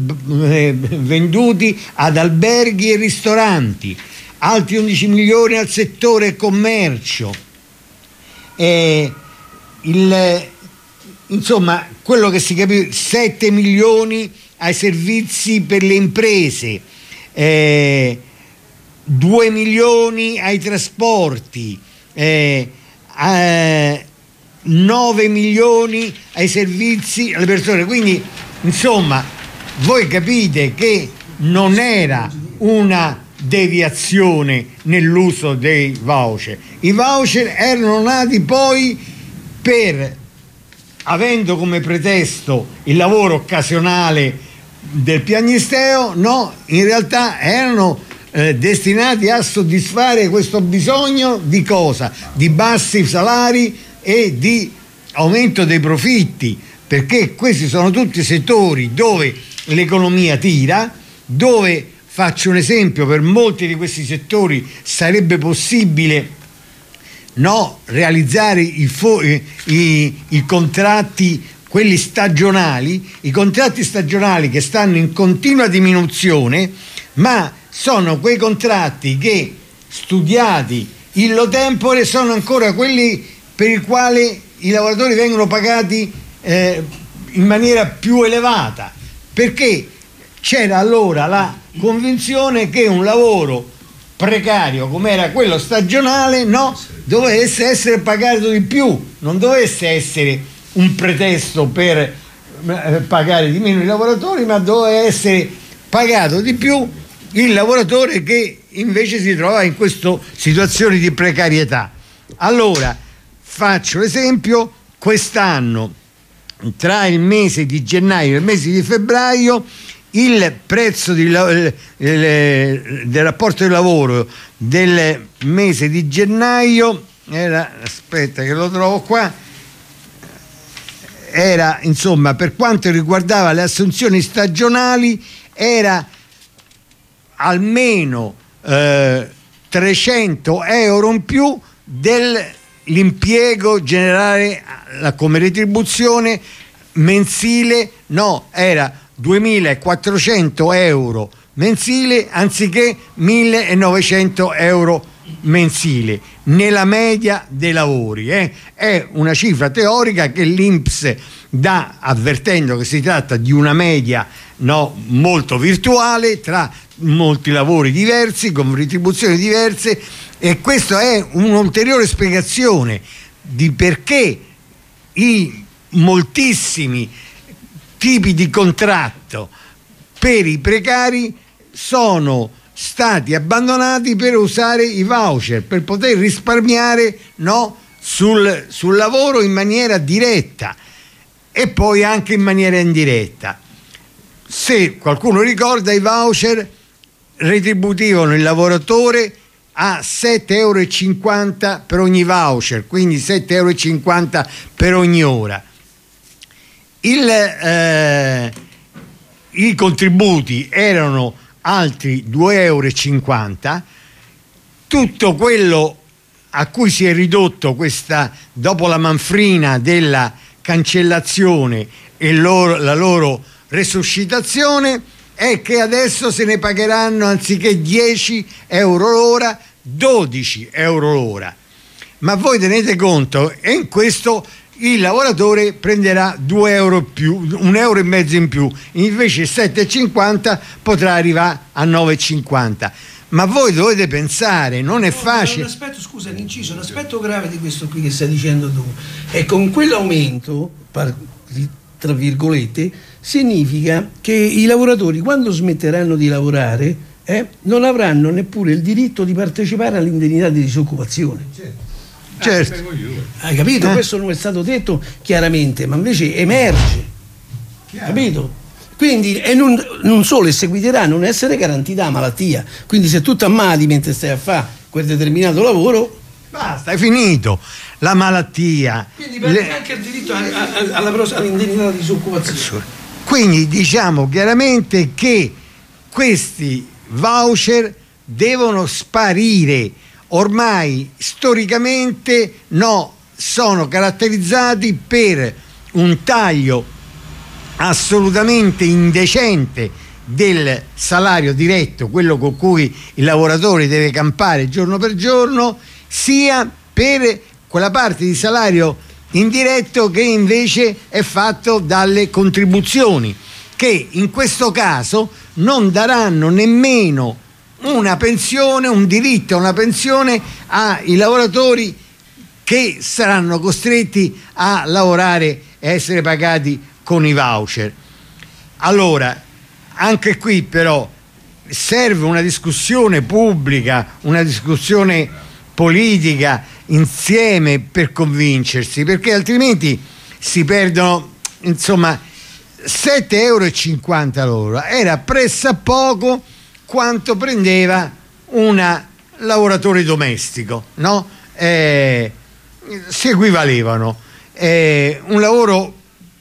venduti ad alberghi e ristoranti, altri undici milioni al settore commercio, e il, insomma quello che si capisce, sette milioni ai servizi per le imprese, eh, due milioni ai trasporti, eh, eh, nove milioni ai servizi alle persone. Quindi insomma voi capite che non era una deviazione nell'uso dei voucher. I voucher erano nati poi per, avendo come pretesto il lavoro occasionale del piagnisteo, no, in realtà erano eh, destinati a soddisfare questo bisogno di cosa? Di bassi salari e di aumento dei profitti, perché questi sono tutti settori dove l'economia tira, dove, faccio un esempio, per molti di questi settori sarebbe possibile, no, realizzare i, fo- i, i contratti, quelli stagionali, i contratti stagionali che stanno in continua diminuzione, ma sono quei contratti che, studiati illo tempore, sono ancora quelli per i quali i lavoratori vengono pagati eh, in maniera più elevata, perché c'era allora la convinzione che un lavoro precario come era quello stagionale, no, dovesse essere pagato di più, non dovesse essere un pretesto per eh, pagare di meno i lavoratori, ma doveva essere pagato di più il lavoratore che invece si trova in questa situazione di precarietà. Allora faccio l'esempio: quest'anno tra il mese di gennaio e il mese di febbraio il prezzo di, il, il, del rapporto di lavoro del mese di gennaio era, aspetta che lo trovo qua, era, insomma, per quanto riguardava le assunzioni stagionali, era almeno eh, trecento euro in più dell'impiego generale come retribuzione mensile, no, era duemilaquattrocento euro mensile anziché millenovecento euro mensile nella media dei lavori. Eh. È una cifra teorica che l'I N P S dà, avvertendo che si tratta di una media, no, molto virtuale tra molti lavori diversi con retribuzioni diverse, e questa è un'ulteriore spiegazione di perché i moltissimi tipi di contratto per i precari sono stati abbandonati per usare i voucher, per poter risparmiare, no, sul, sul lavoro in maniera diretta e poi anche in maniera indiretta. Se qualcuno ricorda, i voucher retributivano il lavoratore a sette euro e cinquanta per ogni voucher, quindi sette euro e cinquanta per ogni ora. Il, eh, i contributi erano altri due euro e cinquanta. Tutto quello a cui si è ridotto questa, dopo la manfrina della cancellazione e loro, la loro resuscitazione, è che adesso se ne pagheranno, anziché dieci euro l'ora, dodici euro l'ora. ma voi tenete conto, e in questo il lavoratore prenderà due euro più, un euro e mezzo in più, invece sette e cinquanta potrà arrivare a nove e cinquanta. Ma voi dovete pensare, non è facile. Un aspetto, scusa, l'inciso, un aspetto grave di questo qui che stai dicendo tu è con quell'aumento, tra virgolette, significa che i lavoratori quando smetteranno di lavorare eh, non avranno neppure il diritto di partecipare all'indennità di disoccupazione. Certo. Certo. Hai capito? Eh? Questo non è stato detto chiaramente, ma invece emerge. Chiaro. Capito? Quindi e non, non solo, e seguiterà a non essere garantita la malattia. Quindi se tu ti ammali mentre stai a fare quel determinato lavoro, basta, è finito. La malattia. Quindi perdi le... anche il diritto a, a, alla prossima all'indennità di disoccupazione. Quindi diciamo chiaramente che questi voucher devono sparire. Ormai storicamente no, sono caratterizzati per un taglio assolutamente indecente del salario diretto, quello con cui il lavoratore deve campare giorno per giorno, sia per quella parte di salario indiretto che invece è fatto dalle contribuzioni, che in questo caso non daranno nemmeno una pensione, un diritto a una pensione ai lavoratori che saranno costretti a lavorare e essere pagati con i voucher. Allora, anche qui però serve una discussione pubblica, una discussione politica insieme per convincersi, perché altrimenti si perdono, insomma, sette euro e cinquanta l'ora era pressappoco quanto prendeva un lavoratore domestico, no? Eh, si equivalevano. Eh, un lavoro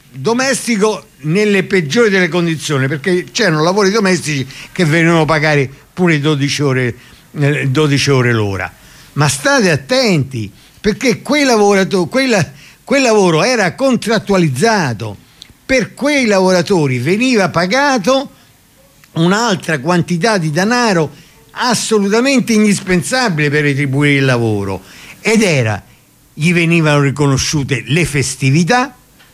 domestico nelle peggiori delle condizioni, perché c'erano lavori domestici che venivano pagare pure dodici ore, dodici ore l'ora. Ma state attenti, perché quei lavoratori, quel, quel lavoro era contrattualizzato, per quei lavoratori veniva pagato un'altra quantità di denaro assolutamente indispensabile per retribuire il lavoro, ed era, gli venivano riconosciute le festività,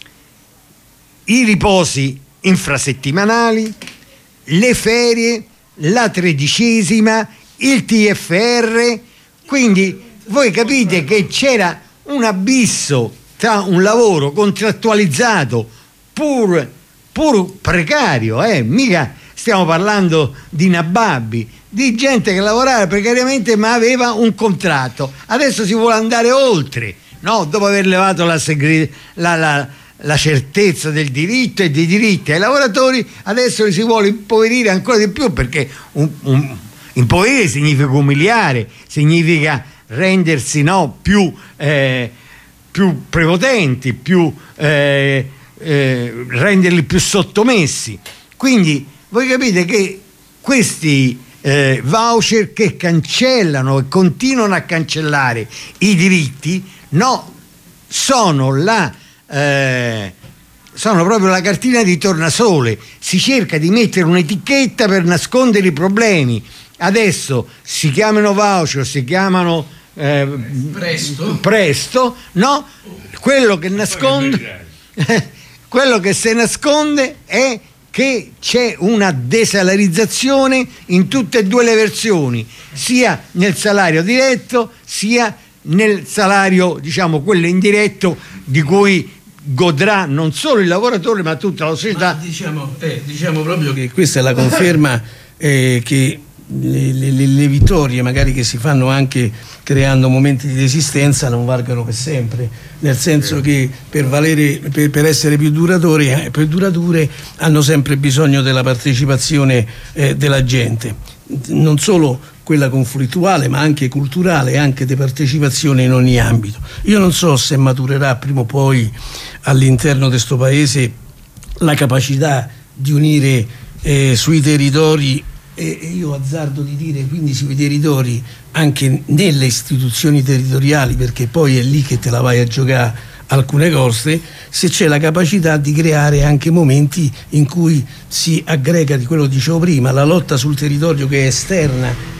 i riposi infrasettimanali, le ferie, la tredicesima, il T F R. Quindi voi capite che c'era un abisso tra un lavoro contrattualizzato pur, pur precario, eh? mica stiamo parlando di nababbi, di gente che lavorava precariamente ma aveva un contratto. Adesso si vuole andare oltre, no? Dopo aver levato la, segre- la, la, la certezza del diritto e dei diritti ai lavoratori, adesso li si vuole impoverire ancora di più, perché un, un, impoverire significa umiliare, significa rendersi, no, più, eh, più prepotenti, più, eh, eh, renderli più sottomessi. Quindi voi capite che questi eh, voucher che cancellano e continuano a cancellare i diritti, no, sono la eh, sono proprio la cartina di tornasole. Si cerca di mettere un'etichetta per nascondere i problemi. Adesso si chiamano voucher, si chiamano eh, presto. presto, no? Quello che nasconde quello che si nasconde è che c'è una desalarizzazione in tutte e due le versioni, sia nel salario diretto sia nel salario, diciamo, quello indiretto, di cui godrà non solo il lavoratore ma tutta la società. Ma diciamo, eh, diciamo proprio che questa è la conferma eh, che le, le, le vittorie magari che si fanno anche creando momenti di resistenza non valgono per sempre, nel senso che per valere, per, per essere più durature, più durature hanno sempre bisogno della partecipazione eh, della gente, non solo quella conflittuale ma anche culturale, anche di partecipazione in ogni ambito. Io non so se maturerà prima o poi all'interno di questo paese la capacità di unire eh, sui territori, e io azzardo di dire quindi sui territori anche nelle istituzioni territoriali, perché poi è lì che te la vai a giocare alcune cose, se c'è la capacità di creare anche momenti in cui si aggrega, di quello che dicevo prima, la lotta sul territorio che è esterna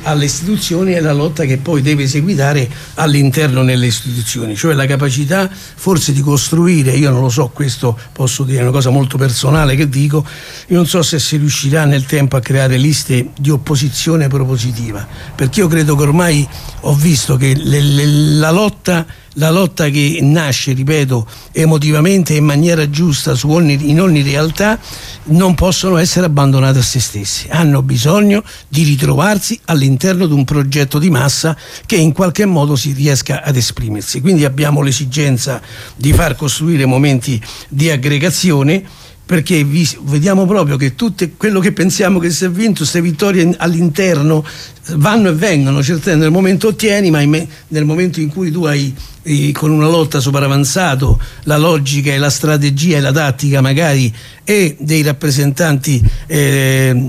alle istituzioni e la lotta che poi deve seguitare all'interno nelle istituzioni, cioè la capacità forse di costruire, io non lo so, questo posso dire, è una cosa molto personale che dico, io non so se si riuscirà nel tempo a creare liste di opposizione propositiva, perché io credo che ormai ho visto che le, le, la lotta La lotta che nasce, ripeto, emotivamente e in maniera giusta su ogni, in ogni realtà non possono essere abbandonate a se stesse, hanno bisogno di ritrovarsi all'interno di un progetto di massa che in qualche modo si riesca ad esprimersi. Quindi abbiamo l'esigenza di far costruire momenti di aggregazione, perché vi, vediamo proprio che tutto quello che pensiamo che si è vinto, queste vittorie all'interno vanno e vengono, certamente nel momento ottieni, ma in, nel momento in cui tu hai eh, con una lotta sopravanzato la logica e la strategia e la tattica magari e dei rappresentanti eh,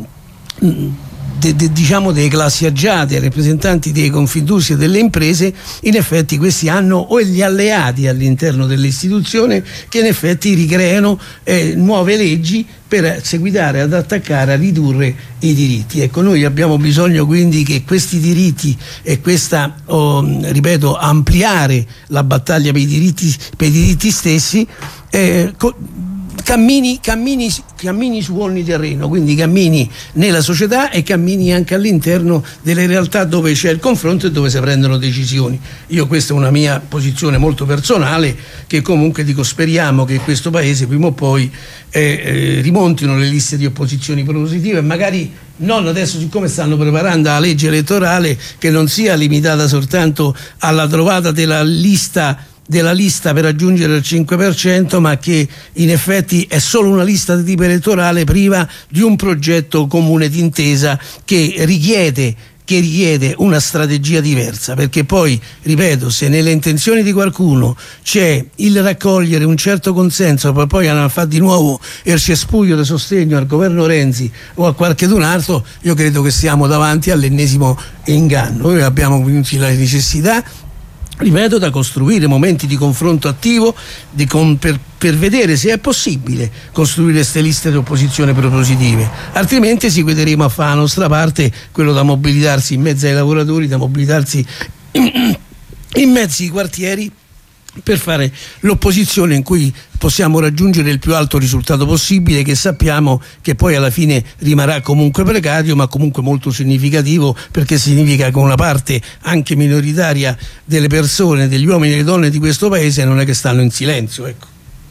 De, de, diciamo delle classi agiate, rappresentanti dei Confindustria e delle imprese, in effetti questi hanno o gli alleati all'interno dell'istituzione che in effetti ricreano eh, nuove leggi per seguitare ad attaccare, a ridurre i diritti. Ecco, noi abbiamo bisogno quindi che questi diritti e questa, oh, ripeto, ampliare la battaglia per i diritti, per i diritti stessi eh, co- Cammini, cammini, cammini su ogni terreno, quindi cammini nella società e cammini anche all'interno delle realtà dove c'è il confronto e dove si prendono decisioni. Io, questa è una mia posizione molto personale, che comunque dico, speriamo che questo paese prima o poi eh, eh, rimontino le liste di opposizioni propositive e magari non adesso, siccome stanno preparando la legge elettorale, che non sia limitata soltanto alla trovata della lista della lista per raggiungere il cinque per cento, ma che in effetti è solo una lista di tipo elettorale priva di un progetto comune d'intesa che richiede che richiede una strategia diversa, perché poi, ripeto, se nelle intenzioni di qualcuno c'è il raccogliere un certo consenso per poi fare di nuovo il cespuglio di sostegno al governo Renzi o a qualchedun altro, io credo che siamo davanti all'ennesimo inganno. Noi abbiamo quindi la necessità, ripeto, da costruire momenti di confronto attivo di con, per, per vedere se è possibile costruire queste liste di opposizione propositive, altrimenti seguiteremo a fare la nostra parte, quello da mobilitarsi in mezzo ai lavoratori, da mobilitarsi in, in mezzo ai quartieri per fare l'opposizione in cui possiamo raggiungere il più alto risultato possibile, che sappiamo che poi alla fine rimarrà comunque precario, ma comunque molto significativo, perché significa che una parte anche minoritaria delle persone, degli uomini e delle donne di questo paese non è che stanno in silenzio, ecco.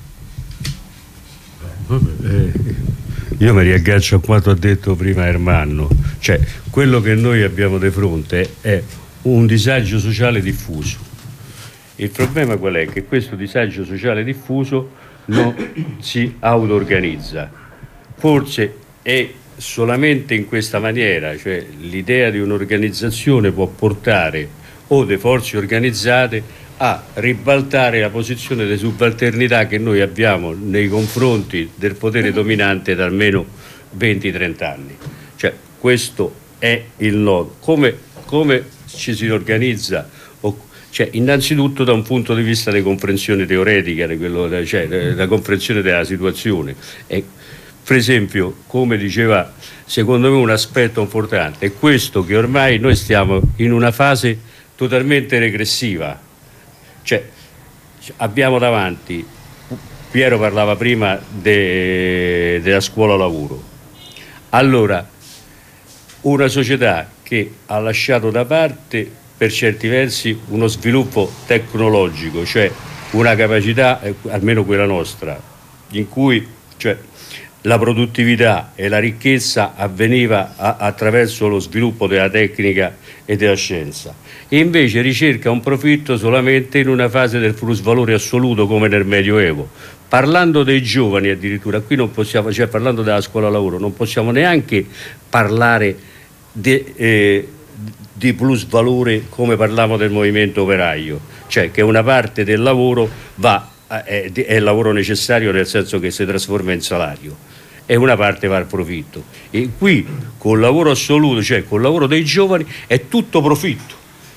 Eh, io mi riaggancio a quanto ha detto prima Ermanno, cioè quello che noi abbiamo di fronte è un disagio sociale diffuso. Il problema qual è? Che questo disagio sociale diffuso non si auto-organizza. Forse è solamente in questa maniera, cioè l'idea di un'organizzazione può portare o le forze organizzate a ribaltare la posizione di subalternità che noi abbiamo nei confronti del potere dominante da almeno venti trenta anni. Cioè questo è il nodo. Come, come ci si organizza? Cioè, innanzitutto da un punto di vista di comprensione teoretica, di quello, cioè la comprensione della situazione. E, per esempio, come diceva, secondo me un aspetto importante è questo, che ormai noi stiamo in una fase totalmente regressiva. Cioè, abbiamo davanti, Piero parlava prima de, della scuola lavoro. Allora, una società che ha lasciato da parte per certi versi uno sviluppo tecnologico, cioè una capacità, eh, almeno quella nostra, in cui cioè, la produttività e la ricchezza avveniva a, attraverso lo sviluppo della tecnica e della scienza, e invece ricerca un profitto solamente in una fase del plusvalore assoluto come nel Medioevo. Parlando dei giovani addirittura, qui non possiamo, cioè parlando della scuola lavoro, non possiamo neanche parlare di... Eh, di plus valore come parliamo del movimento operaio, cioè che una parte del lavoro va è, è il lavoro necessario, nel senso che si trasforma in salario, e una parte va al profitto. E qui col lavoro assoluto, cioè col lavoro dei giovani, è tutto profitto.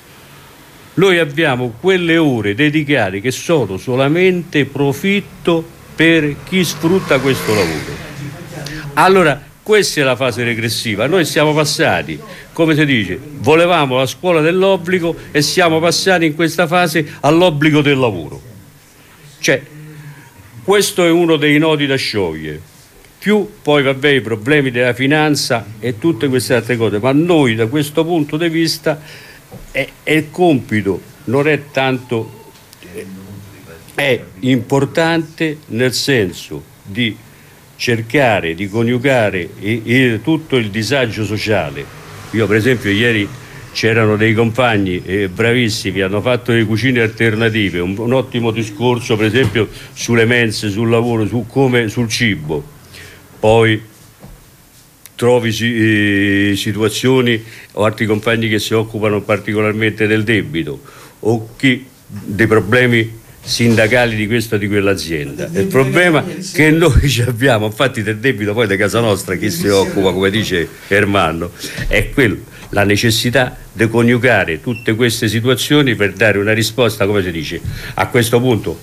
Noi abbiamo quelle ore dedicate che sono solamente profitto per chi sfrutta questo lavoro. Allora Questa è la fase regressiva. Noi siamo passati, come si dice, volevamo la scuola dell'obbligo e siamo passati in questa fase all'obbligo del lavoro. Cioè, questo è uno dei nodi da sciogliere. Più poi vabbè i problemi della finanza e tutte queste altre cose, ma noi da questo punto di vista è, è il compito, non è tanto, è importante nel senso di cercare di coniugare il, il, tutto il disagio sociale. Io per esempio ieri c'erano dei compagni eh, bravissimi, hanno fatto le cucine alternative, un, un ottimo discorso per esempio sulle mense, sul lavoro, su come, sul cibo. Poi trovi eh, situazioni o altri compagni che si occupano particolarmente del debito o chi dei problemi sindacali di questa o di quell'azienda. Il problema che noi ci abbiamo, infatti del debito poi di casa nostra chi si occupa, come dice Ermanno, è quello, la necessità di coniugare tutte queste situazioni per dare una risposta, come si dice, a questo punto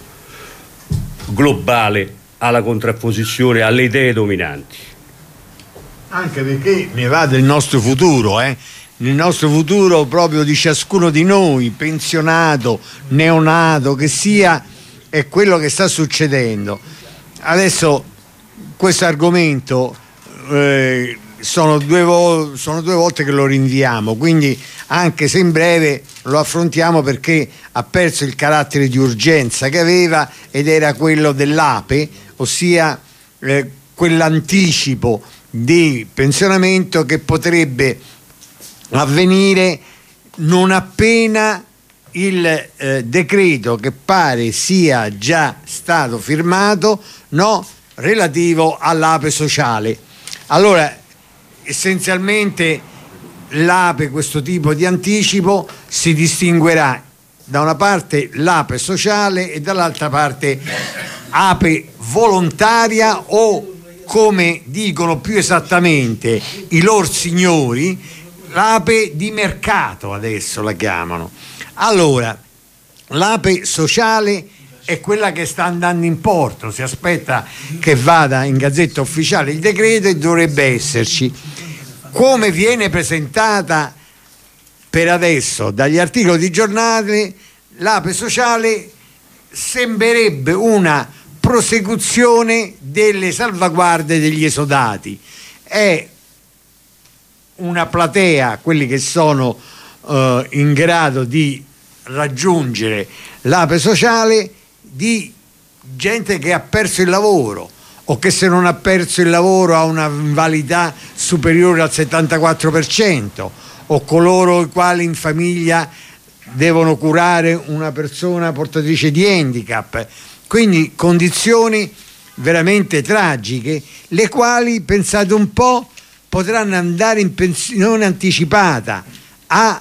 globale alla contrapposizione, alle idee dominanti. Anche perché ne va del nostro futuro, eh? Nel nostro futuro proprio di ciascuno di noi, pensionato, neonato, che sia, è quello che sta succedendo. Adesso questo argomento eh, sono, due vo- sono due volte che lo rinviamo, quindi anche se in breve lo affrontiamo perché ha perso il carattere di urgenza che aveva ed era quello dell'Ape, ossia eh, quell'anticipo di pensionamento che potrebbe avvenire non appena il eh, decreto che pare sia già stato firmato, no, relativo all'Ape sociale. Allora, essenzialmente l'Ape, questo tipo di anticipo, si distinguerà da una parte l'Ape sociale e dall'altra parte Ape volontaria o, come dicono più esattamente i lor signori, l'Ape di mercato, adesso la chiamano. Allora, l'Ape sociale è quella che sta andando in porto, si aspetta che vada in Gazzetta Ufficiale il decreto e dovrebbe esserci. Come viene presentata per adesso dagli articoli di giornale, l'Ape sociale sembrerebbe una prosecuzione delle salvaguardie degli esodati. È una platea, quelli che sono uh, in grado di raggiungere l'Ape sociale, di gente che ha perso il lavoro o che se non ha perso il lavoro ha una invalidità superiore al settantaquattro per cento o coloro i quali in famiglia devono curare una persona portatrice di handicap, quindi condizioni veramente tragiche, le quali, pensate un po', potranno andare in pensione anticipata a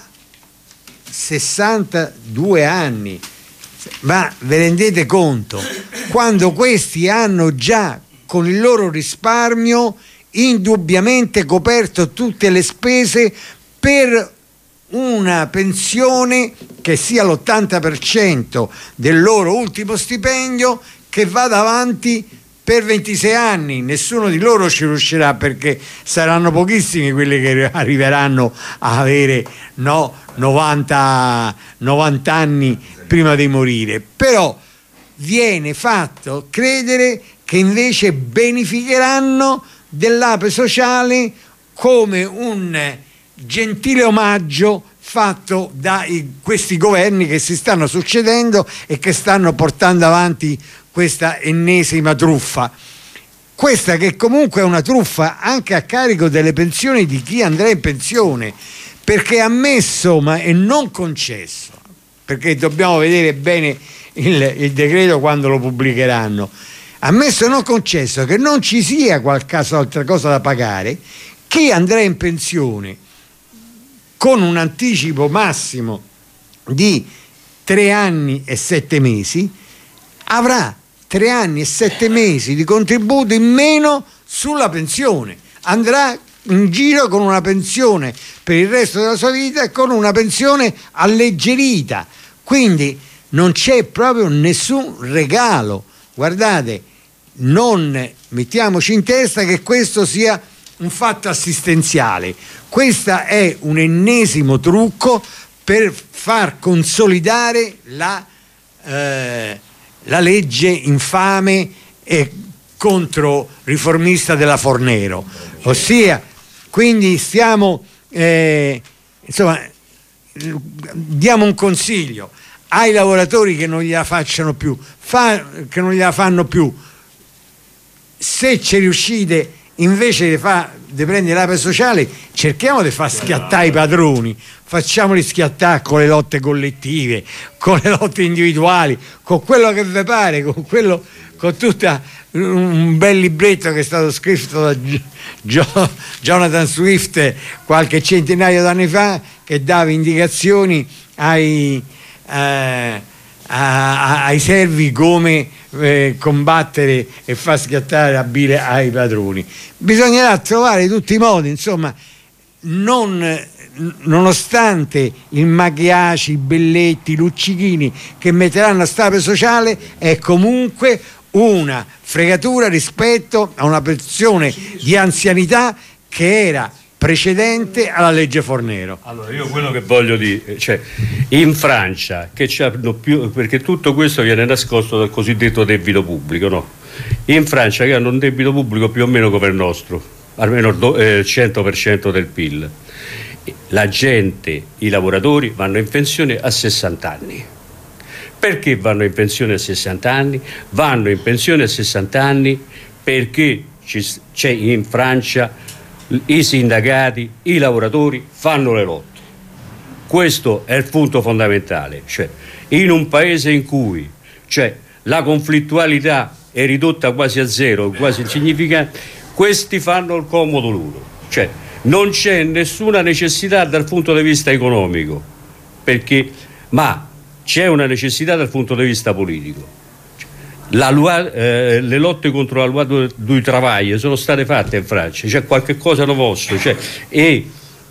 sessantadue anni. Ma ve rendete conto? Quando questi hanno già con il loro risparmio indubbiamente coperto tutte le spese per una pensione che sia l'ottanta per cento del loro ultimo stipendio, che vada avanti per ventisei anni. Nessuno di loro ci riuscirà, perché saranno pochissimi quelli che arriveranno a avere no, novanta, novanta anni prima di morire. Però viene fatto credere che invece beneficheranno dell'Ape sociale come un gentile omaggio fatto da i, questi governi che si stanno succedendo e che stanno portando avanti questa ennesima truffa, questa che comunque è una truffa anche a carico delle pensioni di chi andrà in pensione, perché ammesso ma e non concesso, perché dobbiamo vedere bene il, il decreto quando lo pubblicheranno, ammesso e non concesso che non ci sia qualche altra cosa da pagare, chi andrà in pensione con un anticipo massimo di tre anni e sette mesi avrà tre anni e sette mesi di contributo in meno sulla pensione, andrà in giro con una pensione per il resto della sua vita e con una pensione alleggerita, quindi non c'è proprio nessun regalo. Guardate, non mettiamoci in testa che questo sia un fatto assistenziale. Questo è un ennesimo trucco per far consolidare la, eh, la legge infame e contro riformista della Fornero, ossia, quindi stiamo eh, insomma, diamo un consiglio ai lavoratori che non gliela facciano più, fa, che non gliela fanno più. Se ci riuscite, invece di, fa, di prendere l'A P E sociale, cerchiamo di far schiattare i padroni, facciamoli schiattare con le lotte collettive, con le lotte individuali, con quello che vi pare, con quello, con tutta un bel libretto che è stato scritto da Gio, Jonathan Swift qualche centinaio d'anni fa, che dava indicazioni ai, eh, a, a, ai servi come eh, combattere e far schiattare a bile ai padroni. Bisognerà trovare tutti i modi, insomma, non, nonostante il Machiaci, i Belletti, i Luccichini che metteranno a stape sociale, è comunque una fregatura rispetto a una pensione di anzianità che era precedente alla legge Fornero. Allora, io quello che voglio dire, cioè, in Francia, che c'hanno più, perché tutto questo viene nascosto dal cosiddetto debito pubblico, no? In Francia, che hanno un debito pubblico più o meno come il nostro, almeno il cento per cento del P I L, la gente, i lavoratori vanno in pensione a sessanta anni. Perché vanno in pensione a sessanta anni? Vanno in pensione a sessanta anni perché c'è in Francia i sindacati, i lavoratori fanno le lotte. Questo è il punto fondamentale. Cioè, in un paese in cui cioè, la conflittualità è ridotta quasi a zero, quasi insignificante, questi fanno il comodo loro. Cioè, non c'è nessuna necessità dal punto di vista economico, perché, ma c'è una necessità dal punto di vista politico. La loi, eh, le lotte contro la loi du travail sono state fatte in Francia, c'è qualche cosa da posto, cioè, e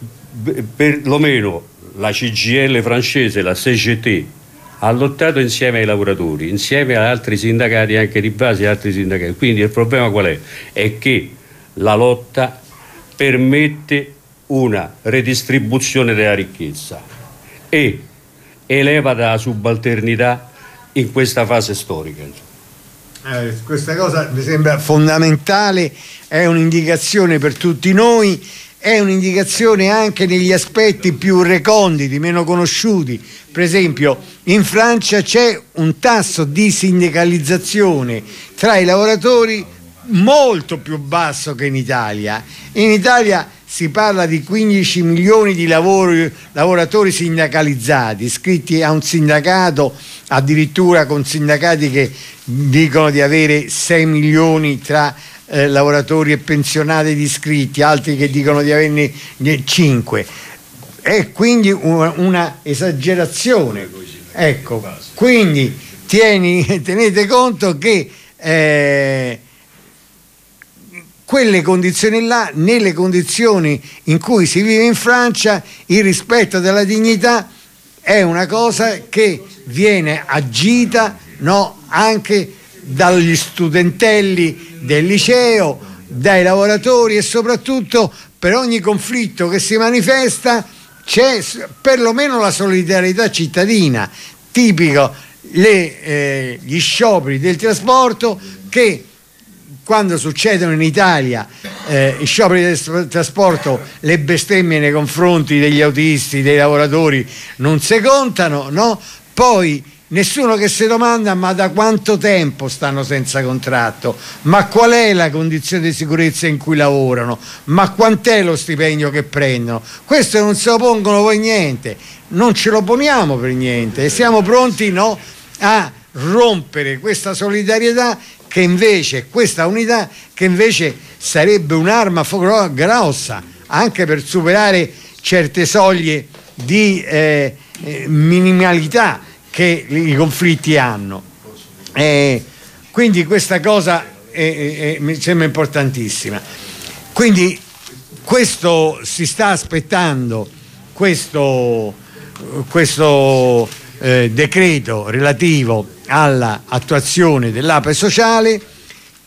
perlomeno la C G I L francese, la C G T, ha lottato insieme ai lavoratori, insieme ad altri sindacati anche di base e altri sindacati. Quindi il problema qual è? È che la lotta permette una redistribuzione della ricchezza e eleva dalla subalternità in questa fase storica. Eh, questa cosa mi sembra fondamentale, è un'indicazione per tutti noi, è un'indicazione anche negli aspetti più reconditi, meno conosciuti. Per esempio, in Francia c'è un tasso di sindacalizzazione tra i lavoratori molto più basso che in Italia. In Italia si parla di quindici milioni di lavori, lavoratori sindacalizzati, iscritti a un sindacato, addirittura con sindacati che dicono di avere sei milioni tra eh, lavoratori e pensionati di iscritti, altri che dicono di averne cinque. È quindi una, una esagerazione. Ecco, quindi tieni, tenete conto che eh, quelle condizioni là, nelle condizioni in cui si vive in Francia, il rispetto della dignità è una cosa che viene agita, no, anche dagli studentelli del liceo, dai lavoratori, e soprattutto per ogni conflitto che si manifesta c'è perlomeno la solidarietà cittadina, tipico le, eh, gli scioperi del trasporto che quando succedono in Italia eh, i scioperi del trasporto, le bestemmie nei confronti degli autisti, dei lavoratori non si contano, no? Poi nessuno che si domanda ma da quanto tempo stanno senza contratto, ma qual è la condizione di sicurezza in cui lavorano, ma quant'è lo stipendio che prendono. Questo non se lo pongono poi niente, non ce lo poniamo per niente e siamo pronti, no, a rompere questa solidarietà che invece, questa unità che invece sarebbe un'arma grossa anche per superare certe soglie di eh, minimalità che i conflitti hanno. Eh, quindi questa cosa è, è, è, mi sembra importantissima. Quindi questo si sta aspettando, questo, questo eh, decreto relativo all'attuazione dell'A P E sociale,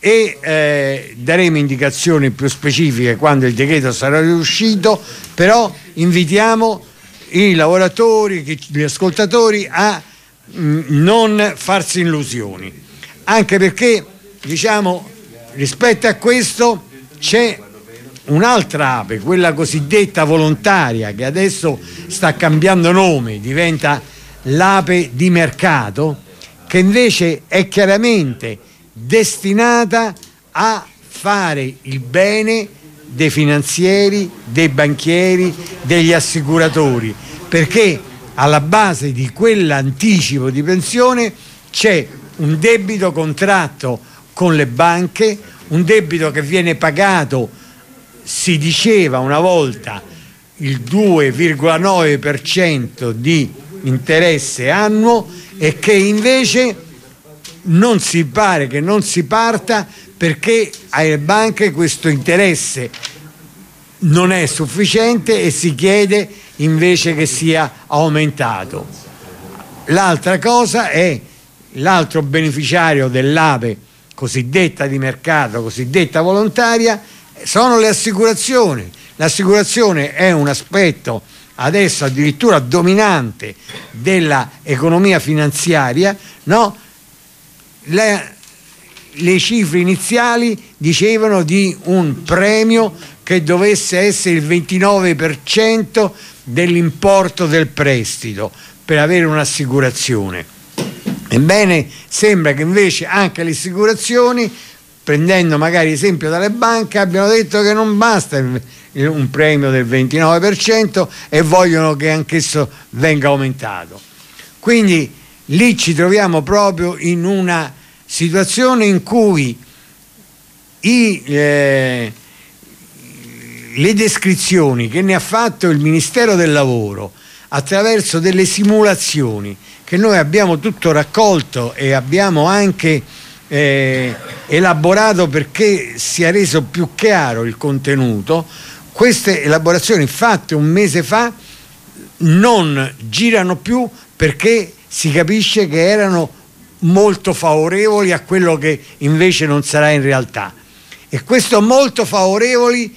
e eh, daremo indicazioni più specifiche quando il decreto sarà riuscito, però invitiamo i lavoratori, gli ascoltatori a mh, non farsi illusioni, anche perché, diciamo, rispetto a questo c'è un'altra ape, quella cosiddetta volontaria, che adesso sta cambiando nome, diventa l'ape di mercato, che invece è chiaramente destinata a fare il bene dei finanzieri, dei banchieri, degli assicuratori, perché alla base di quell'anticipo di pensione c'è un debito contratto con le banche, un debito che viene pagato, si diceva una volta, il due virgola nove per cento di interesse annuo, e che invece non si pare che non si parta, perché alle banche questo interesse non è sufficiente e si chiede invece che sia aumentato. L'altra cosa è l'altro beneficiario dell'ape cosiddetta di mercato, cosiddetta volontaria, sono le assicurazioni. L'assicurazione è un aspetto adesso addirittura dominante dell'economia finanziaria, no? Le, le cifre iniziali dicevano di un premio che dovesse essere il ventinove per cento dell'importo del prestito per avere un'assicurazione. Ebbene, sembra che invece anche le assicurazioni, prendendo magari esempio dalle banche, abbiano detto che non basta un premio del ventinove per cento e vogliono che anch'esso venga aumentato. Quindi lì ci troviamo proprio in una situazione in cui i, eh, le descrizioni che ne ha fatto il Ministero del Lavoro attraverso delle simulazioni che noi abbiamo tutto raccolto e abbiamo anche eh, elaborato perché sia reso più chiaro il contenuto, queste elaborazioni fatte un mese fa non girano più, perché si capisce che erano molto favorevoli a quello che invece non sarà in realtà. E questo molto favorevoli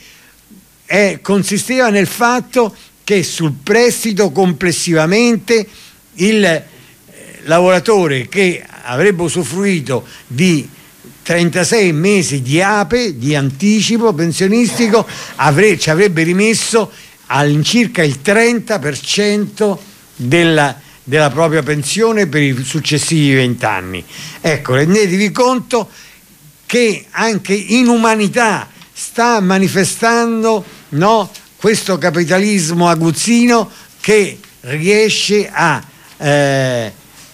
è, consisteva nel fatto che sul prestito complessivamente il eh, lavoratore che avrebbe usufruito di trentasei mesi di ape, di anticipo pensionistico, avre, ci avrebbe rimesso all'incirca il trenta per cento della, della propria pensione per i successivi vent'anni. Ecco, rendetevi conto che anche in umanità sta manifestando, no, questo capitalismo aguzzino che riesce a eh,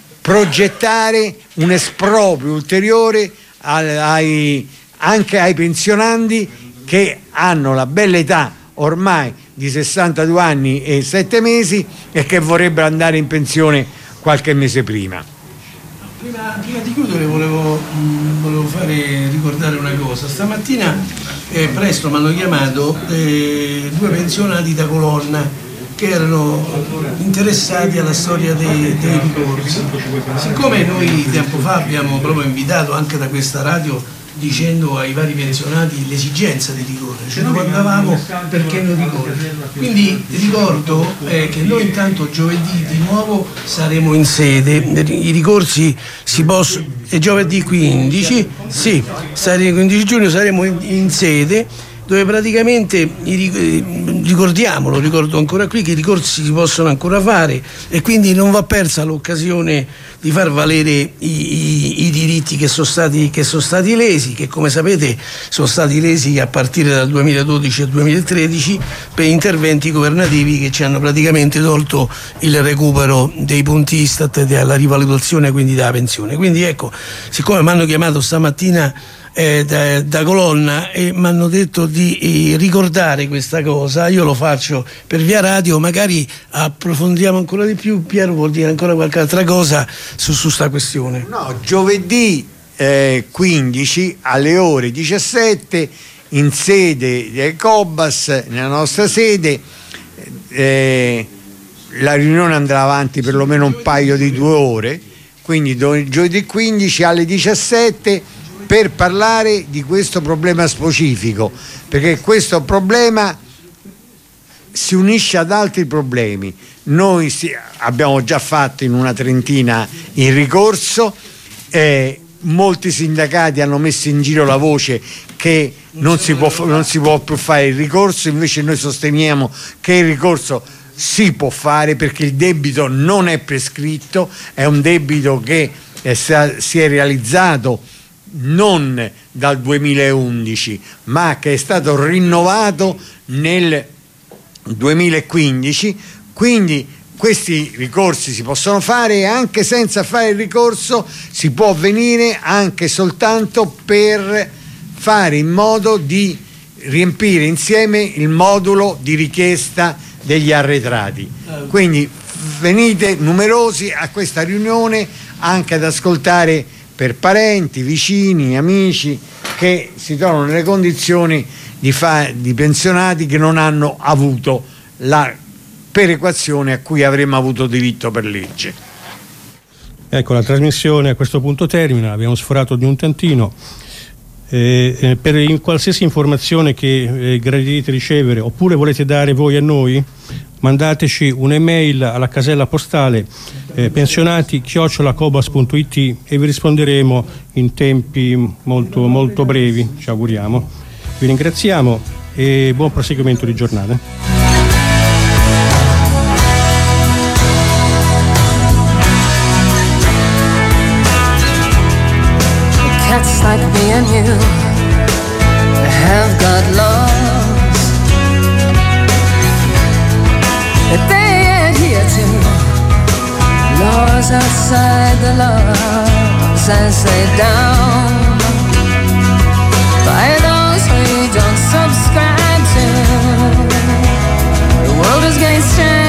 progettare un esproprio ulteriore ai, anche ai pensionandi che hanno la bella età ormai di sessantadue anni e sette mesi e che vorrebbero andare in pensione qualche mese prima. Prima, prima di chiudere volevo, mh, volevo fare ricordare una cosa. Stamattina eh, presto mi hanno chiamato eh, due pensionati da Colonna che erano interessati alla storia dei, dei ricorsi. Siccome noi tempo fa abbiamo proprio invitato anche da questa radio dicendo ai vari pensionati l'esigenza di ricorrere, cioè domandavamo perché non ricorrere. Quindi ricordo eh, che noi intanto giovedì di nuovo saremo in sede, i ricorsi si possono, e giovedì quindici, sì, saremo, quindici giugno saremo in, in sede dove praticamente ricordiamolo, ricordo ancora qui che i ricorsi si possono ancora fare e quindi non va persa l'occasione di far valere i, i, i diritti che sono stati, che sono stati lesi, che come sapete sono stati lesi a partire dal duemiladodici al duemilatredici per interventi governativi che ci hanno praticamente tolto il recupero dei punti Istat e della rivalutazione quindi della pensione. Quindi ecco, siccome mi hanno chiamato stamattina Eh, da, da Colonna e mi hanno detto di eh, ricordare questa cosa, io lo faccio per via radio, magari approfondiamo ancora di più. Piero vuol dire ancora qualche altra cosa su questa questione? No, giovedì eh, quindici alle ore diciassette in sede del Cobas, nella nostra sede, eh, la riunione andrà avanti perlomeno un paio di due ore, quindi do, giovedì quindici alle diciassette per parlare di questo problema specifico, perché questo problema si unisce ad altri problemi. Noi si, abbiamo già fatto in una trentina il ricorso, eh, molti sindacati hanno messo in giro la voce che non si può, non si può più fare il ricorso, invece noi sosteniamo che il ricorso si può fare perché il debito non è prescritto, è un debito che è, si è realizzato non dal duemilaundici ma che è stato rinnovato nel duemilaquindici, quindi questi ricorsi si possono fare e anche senza fare il ricorso si può avvenire anche soltanto per fare in modo di riempire insieme il modulo di richiesta degli arretrati. Quindi venite numerosi a questa riunione anche ad ascoltare per parenti, vicini, amici che si trovano nelle condizioni di, fa- di pensionati che non hanno avuto la perequazione a cui avremmo avuto diritto per legge. Ecco, la trasmissione a questo punto termina, abbiamo sforato di un tantino. Eh, eh, per in qualsiasi informazione che eh, gradite ricevere oppure volete dare voi a noi, mandateci un'email alla casella postale eh, pensionati chiocciola cobas punto it e vi risponderemo in tempi molto, molto brevi, ci auguriamo. Vi ringraziamo e buon proseguimento di giornata. Cats like me and you have got laws that they adhere to, laws outside the laws as laid down by those we don't subscribe to. The world is getting strange.